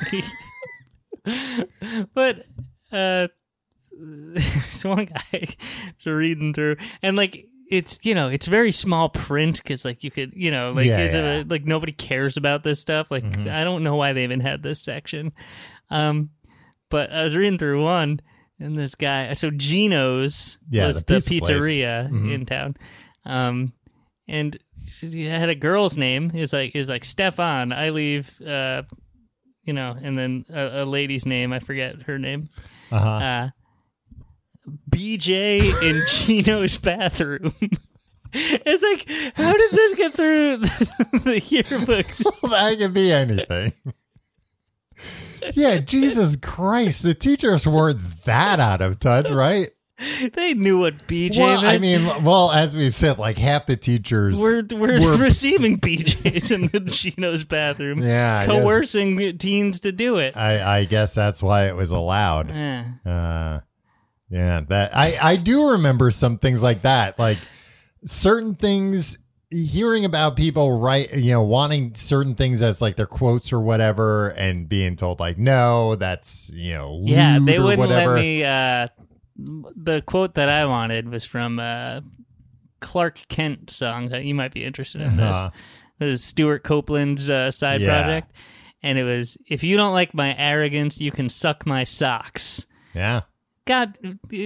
But, uh, this one guy was reading through, and like, it's, you know, it's very small print because like you could, you know, like Yeah, it's yeah. A, like nobody cares about this stuff. Like Mhm. I don't know why they even had this section. Um, but I was reading through one, and this guy, so Gino's Yeah, was the the, pizza place. pizzeria Mhm. in town, um, and she had a girl's name is like is like Stefan. I leave, uh, you know, and then a, a lady's name, I forget her name. Uh-huh. Uh, B J in Gino's bathroom. It's like, how did this get through the, the yearbooks? Well, that could be anything. Yeah, Jesus Christ. The teachers weren't that out of touch, right? They knew what B J Well, meant. I mean, well, as we've said, like half the teachers we're, we're, were- receiving B Js in the Gino's bathroom, Yeah, I guess- coercing teens to do it. I, I guess that's why it was allowed. Eh. Uh, yeah, that I, I do remember some things like that, like certain things. Hearing about people, right? You know, wanting certain things as like their quotes or whatever, and being told like, no, that's you know, Yeah, lewd they or wouldn't whatever. let me. Uh, the quote that I wanted was from uh, Clark Kent song that you might be interested in. This, Uh-huh. this is Stuart Copeland's uh, side Yeah. project, and it was, "If you don't like my arrogance, you can suck my socks." Yeah. God,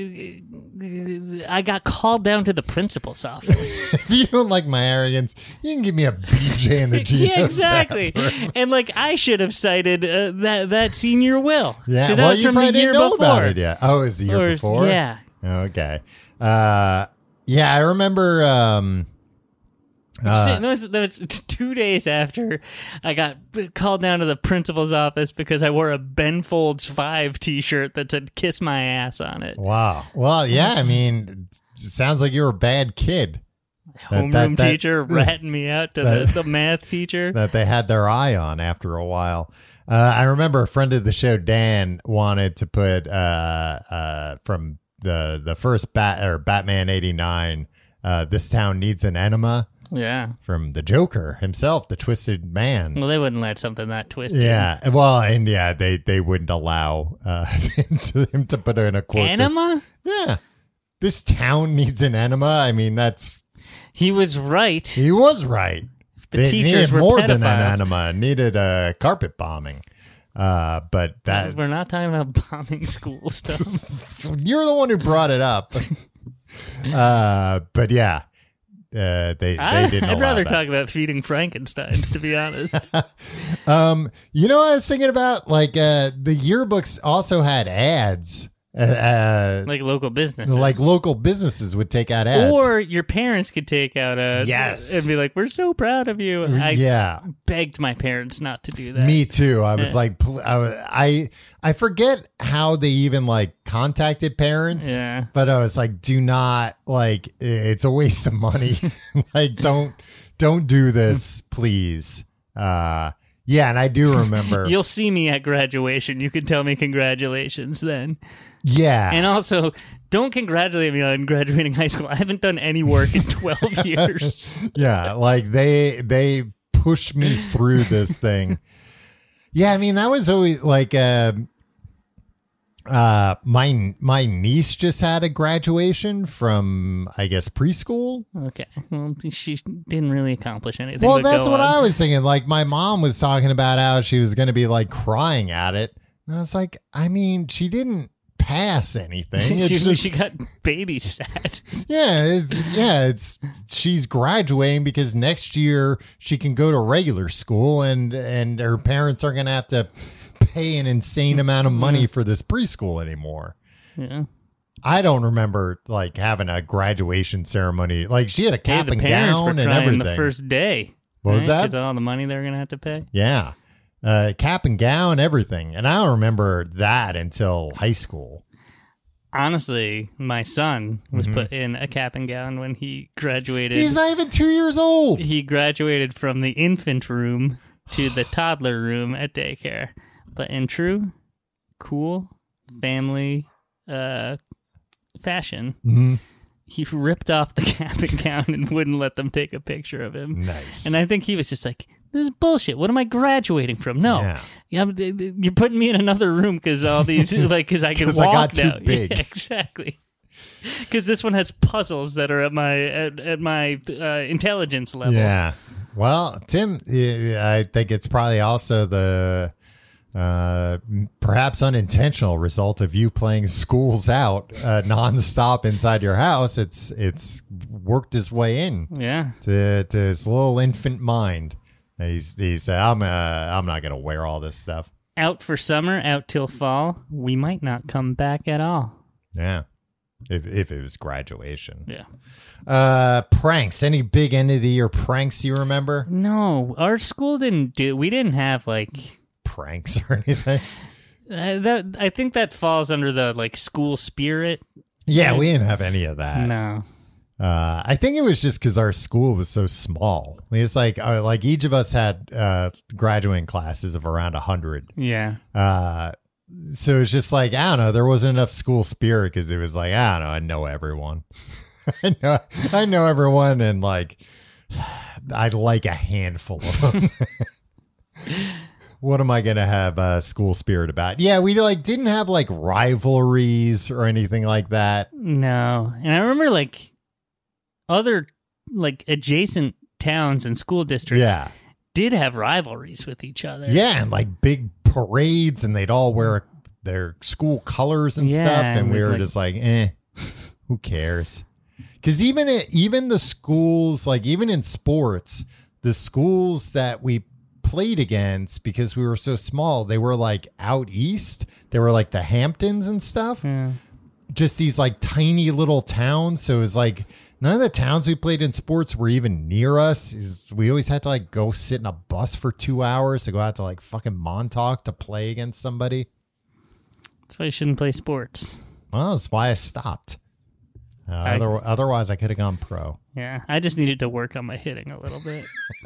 I got called down to the principal's office. If you don't like my arrogance, you can give me a B J in the Gino's Yeah, exactly. bathroom. And like I should have cited uh, that that senior will. Yeah, 'Cause that well, was you from probably the year didn't know before. about it yet. Oh, it was the year Or- before? Yeah. Okay. Uh, yeah, I remember. Um, uh, that, was, that was two days after I got called down to the principal's office because I wore a Ben Folds five T-shirt that said "Kiss My Ass" on it. wow. Well, yeah, I mean, it sounds like you were a bad kid. That- Homeroom that- that- teacher ratting me out to that- the, the math teacher. That they had their eye on after a while. Uh, I remember a friend of the show, Dan, wanted to put uh, uh, from the the first Bat or Batman eighty-nine. Uh, this town needs an enema. Yeah. From the Joker himself, the Twisted Man. Well, they wouldn't let something that twisted. Yeah, well, and yeah, they they wouldn't allow uh, him, to, him to put in a quote. that- Enema? yeah, this town needs an enema. I mean, that's He was right. he was right. the they teachers needed were more pedophiles. than an enema. Needed a carpet bombing. Uh, but that We're not talking about bombing school stuff. you're the one who brought it up. uh, but yeah, uh, they I, they didn't. I'd allow rather that. talk about feeding Frankensteins, to be honest. Um, you know, what I was thinking about like uh, the yearbooks also had ads. Uh, uh, Like local businesses. like local businesses would take out ads. Or your parents could take out a Yes. and be like, "We're so proud of you." I yeah. begged my parents not to do that. Me too. I was Yeah. like, pl- I, was- I I forget how they even like contacted parents. Yeah. But I was like, do not like. It's a waste of money. Like, don't don't do this, please. Uh, yeah, and I do remember. You'll see me at graduation. You can tell me congratulations then. yeah, And also, don't congratulate me on graduating high school. I haven't done any work in twelve years. yeah. Like they they pushed me through this thing. Yeah, I mean that was always like. Uh, Uh, my my niece just had a graduation from, I guess, preschool. Okay. Well, she didn't really accomplish anything. Well, but that's go what on. I was thinking. Like, my mom was talking about how she was going to be like crying at it, and I was like, I mean, she didn't pass anything. It's she, just, she got babysat. yeah, it's, yeah, it's she's graduating because next year she can go to regular school, and and her parents are going to have to pay an insane amount of money for this preschool anymore. Yeah. I don't remember like having a graduation ceremony. Like she had a cap Hey, the and parents gown were and crying everything. the first day. What was that? Because all the money they're going to have to pay. Yeah. Uh, cap and gown, everything. And I don't remember that until high school. Honestly, my son was Mm-hmm. put in a cap and gown when he graduated. He's not even two years old. He graduated from the infant room to the toddler room at daycare. But in true, cool family uh, fashion, Mhm. he ripped off the cap and gown and wouldn't let them take a picture of him. Nice. And I think he was just like, this is bullshit. What am I graduating from? No. Yeah. Yeah, but th- th- you're putting me in another room because all these, like, because I can 'Cause I walk got too now. big. Yeah, exactly. Because this one has puzzles that are at my at, at my uh, intelligence level. Yeah. Well, Tim, yeah, I think it's probably also the uh, perhaps unintentional result of you playing Schools Out uh, nonstop inside your house. It's it's worked his way in Yeah. to, to his little infant mind. He's he's uh, I'm uh, I'm not gonna wear all this stuff. Out for summer, out till fall. We might not come back at all. Yeah. If if it was graduation. Yeah. Uh, pranks. Any big end of the year pranks you remember? No, our school didn't do. We didn't have like. Pranks or anything? Uh, that I think that falls under the like school spirit. Yeah, we didn't have any of that. No. Uh, I think it was just because our school was so small. I mean, it's like uh, like each of us had uh, graduating classes of around a hundred. Yeah. Uh, so it's just like I don't know. There wasn't enough school spirit because it was like I don't know. I know everyone. I know I know everyone, and like I'd like a handful of them. What am I gonna have uh, school spirit about? Yeah, we like didn't have like rivalries or anything like that. No. And I remember like other like adjacent towns and school districts Yeah. did have rivalries with each other. Yeah, and like big parades, and they'd all wear their school colors and Yeah, stuff, and and we we'd, were like- just like, eh, who cares? Because even it, even the schools, like even in sports, the schools that we played against, because we were so small, they were like out east. They were like the Hamptons and stuff. Yeah. Just these like tiny little towns. So it was like none of the towns we played in sports were even near us. Is we always had to like go sit in a bus for two hours to go out to like fucking Montauk to play against somebody. That's why you shouldn't play sports. Well, that's why I stopped. Uh, I- other, otherwise, I could have gone pro. Yeah. I just needed to work on my hitting a little bit.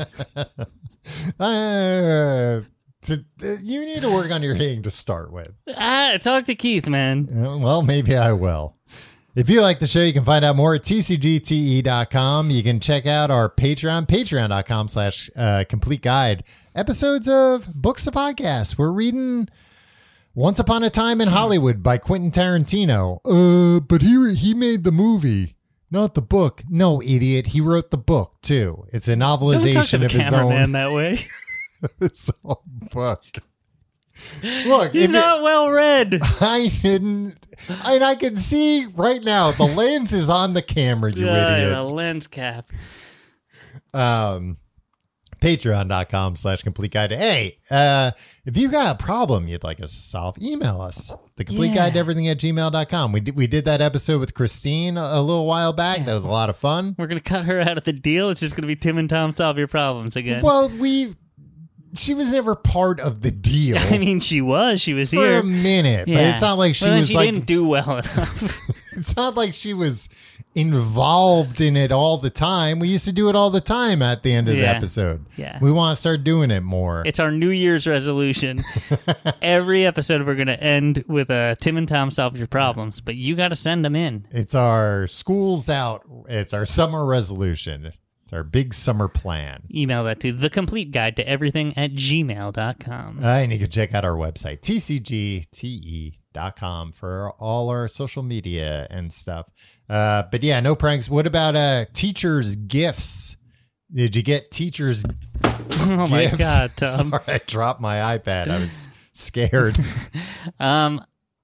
Uh, to, uh, you need to work on your hitting to start with. ah, talk to Keith, man. Uh, Well, maybe I will. If you like the show, you can find out more at T C G T E dot com. You can check out our Patreon, patreon.com slash uh, complete guide. Episodes of Books of Podcasts. We're reading Once Upon a Time in Hollywood by Quentin Tarantino. Uh, but he he made the movie. Not the book. No, idiot. He wrote the book, too. It's a novelization Don't talk to the of his cameraman own, that way. his own book. Look, He's if not it, well read. I didn't. And I can see right now the lens is on the camera, you Uh, idiot. a lens cap. Um, Patreon.com slash complete guide. Hey, uh, if you got a problem you'd like us to solve, email us. The complete Yeah. guide to everything at gmail dot com. We did, we did that episode with Christine a, a little while back. Yeah. That was a lot of fun. We're going to cut her out of the deal. It's just going to be Tim and Tom solve your problems again. Well, we, she was never part of the deal. I mean, she was. She was for here. a minute, Yeah. but it's not like she Well, then was she like, didn't do well enough. it's not like she was involved in it all the time. We used to do it all the time at the end of the Yeah. episode. Yeah. We want to start doing it more. It's our New Year's resolution. Every episode we're going to end with a Tim and Tom solve your problems, but you got to send them in. It's our school's out. It's our summer resolution. It's our big summer plan. Email that to the complete guide to everything at gmail dot com. Uh, and you can check out our website, T C G T E dot com, for all our social media and stuff. Uh, but yeah, no pranks. What about uh, teachers' gifts? Did you get teachers' Oh my gifts? God, Tom. Sorry, I dropped my iPad. I was scared. Um,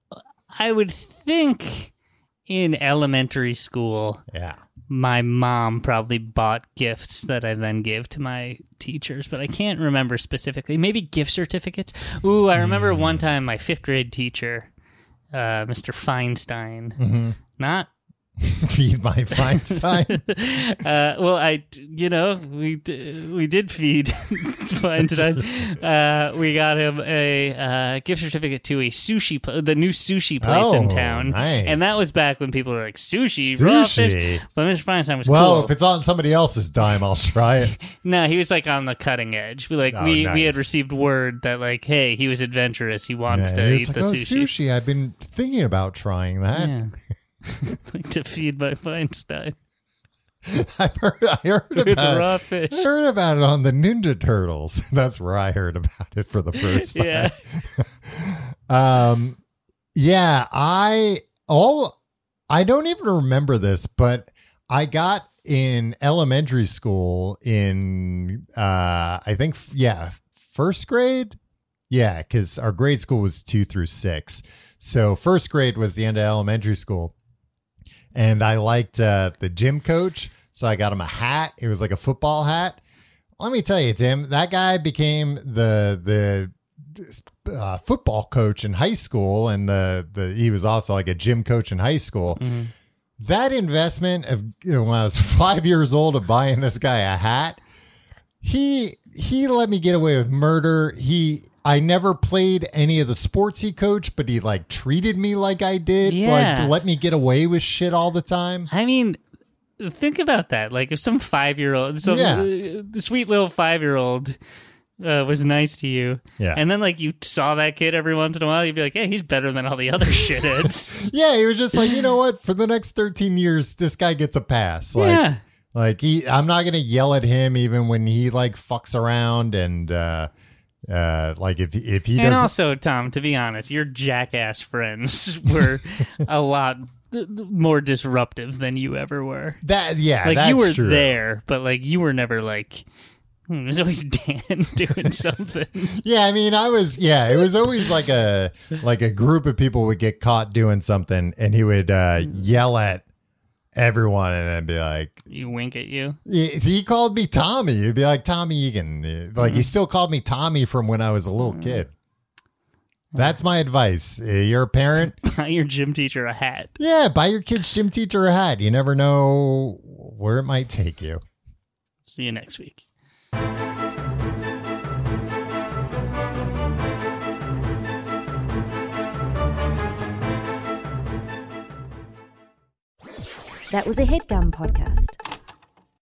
I would think in elementary school, Yeah. my mom probably bought gifts that I then gave to my teachers, but I can't remember specifically. Maybe gift certificates. Ooh, I remember one time my fifth grade teacher, uh, Mister Feinstein, Mm-hmm. not. Feed my Feinstein. uh, well, I, you know, we d- we did feed Feinstein. Uh, we got him a uh, gift certificate to a sushi, pl- the new sushi place Oh, in town, nice. and that was back when people were like sushi, raw Sushi. fish. But Mister Feinstein was Well, cool. if it's on somebody else's dime, I'll try it. No, he was like on the cutting edge. We like Oh, we, we nice. had received word that like, hey, he was adventurous. He wants Yeah, to it's eat like, the oh, sushi. sushi. I've been thinking about trying that. Yeah. Like to feed my Feinstein I've heard, I heard with about raw fish. I heard about it on the Ninja Turtles. That's where I heard about it for the first time. Yeah. um, yeah, I all I don't even remember this, but I got in elementary school in uh, I think yeah, first grade. Yeah, because our grade school was two through six, so first grade was the end of elementary school. And I liked uh, the gym coach, so I got him a hat. It was like a football hat. Let me tell you, Tim, that guy became the the uh, football coach in high school, and the the he was also like a gym coach in high school. Mm-hmm. That investment of you know, when I was five years old of buying this guy a hat, he he let me get away with murder. He. I never played any of the sports he coached, but he like treated me like I did, Yeah. like let me get away with shit all the time. I mean, think about that. Like if some five year old, some Yeah. uh, sweet little five year old uh, was nice to you, Yeah. and then like you saw that kid every once in a while, you'd be like, yeah, he's better than all the other shitheads. Yeah, he was just like, you know what? For the next thirteen years, this guy gets a pass. Like, Yeah. like he, I'm not gonna yell at him even when he like fucks around and uh, uh, like if if he And doesn't. also, Tom, to be honest, your jackass friends were a lot th- th- more disruptive than you ever were. that yeah, Like that's you were true. there, but like you were never like. Hmm, there's always Dan doing something. Yeah, I mean, I was, yeah, it was always like a, like a group of people would get caught doing something and he would uh, yell at everyone and then be like, You wink at you. if he called me Tommy, you'd be like, Tommy Egan. Like, he still called me Tommy from when I was a little kid. That's my advice. Uh, You're a parent. Buy your gym teacher a hat. Yeah, buy your kid's gym teacher a hat. You never know where it might take you. See you next week. That was a HeadGum podcast.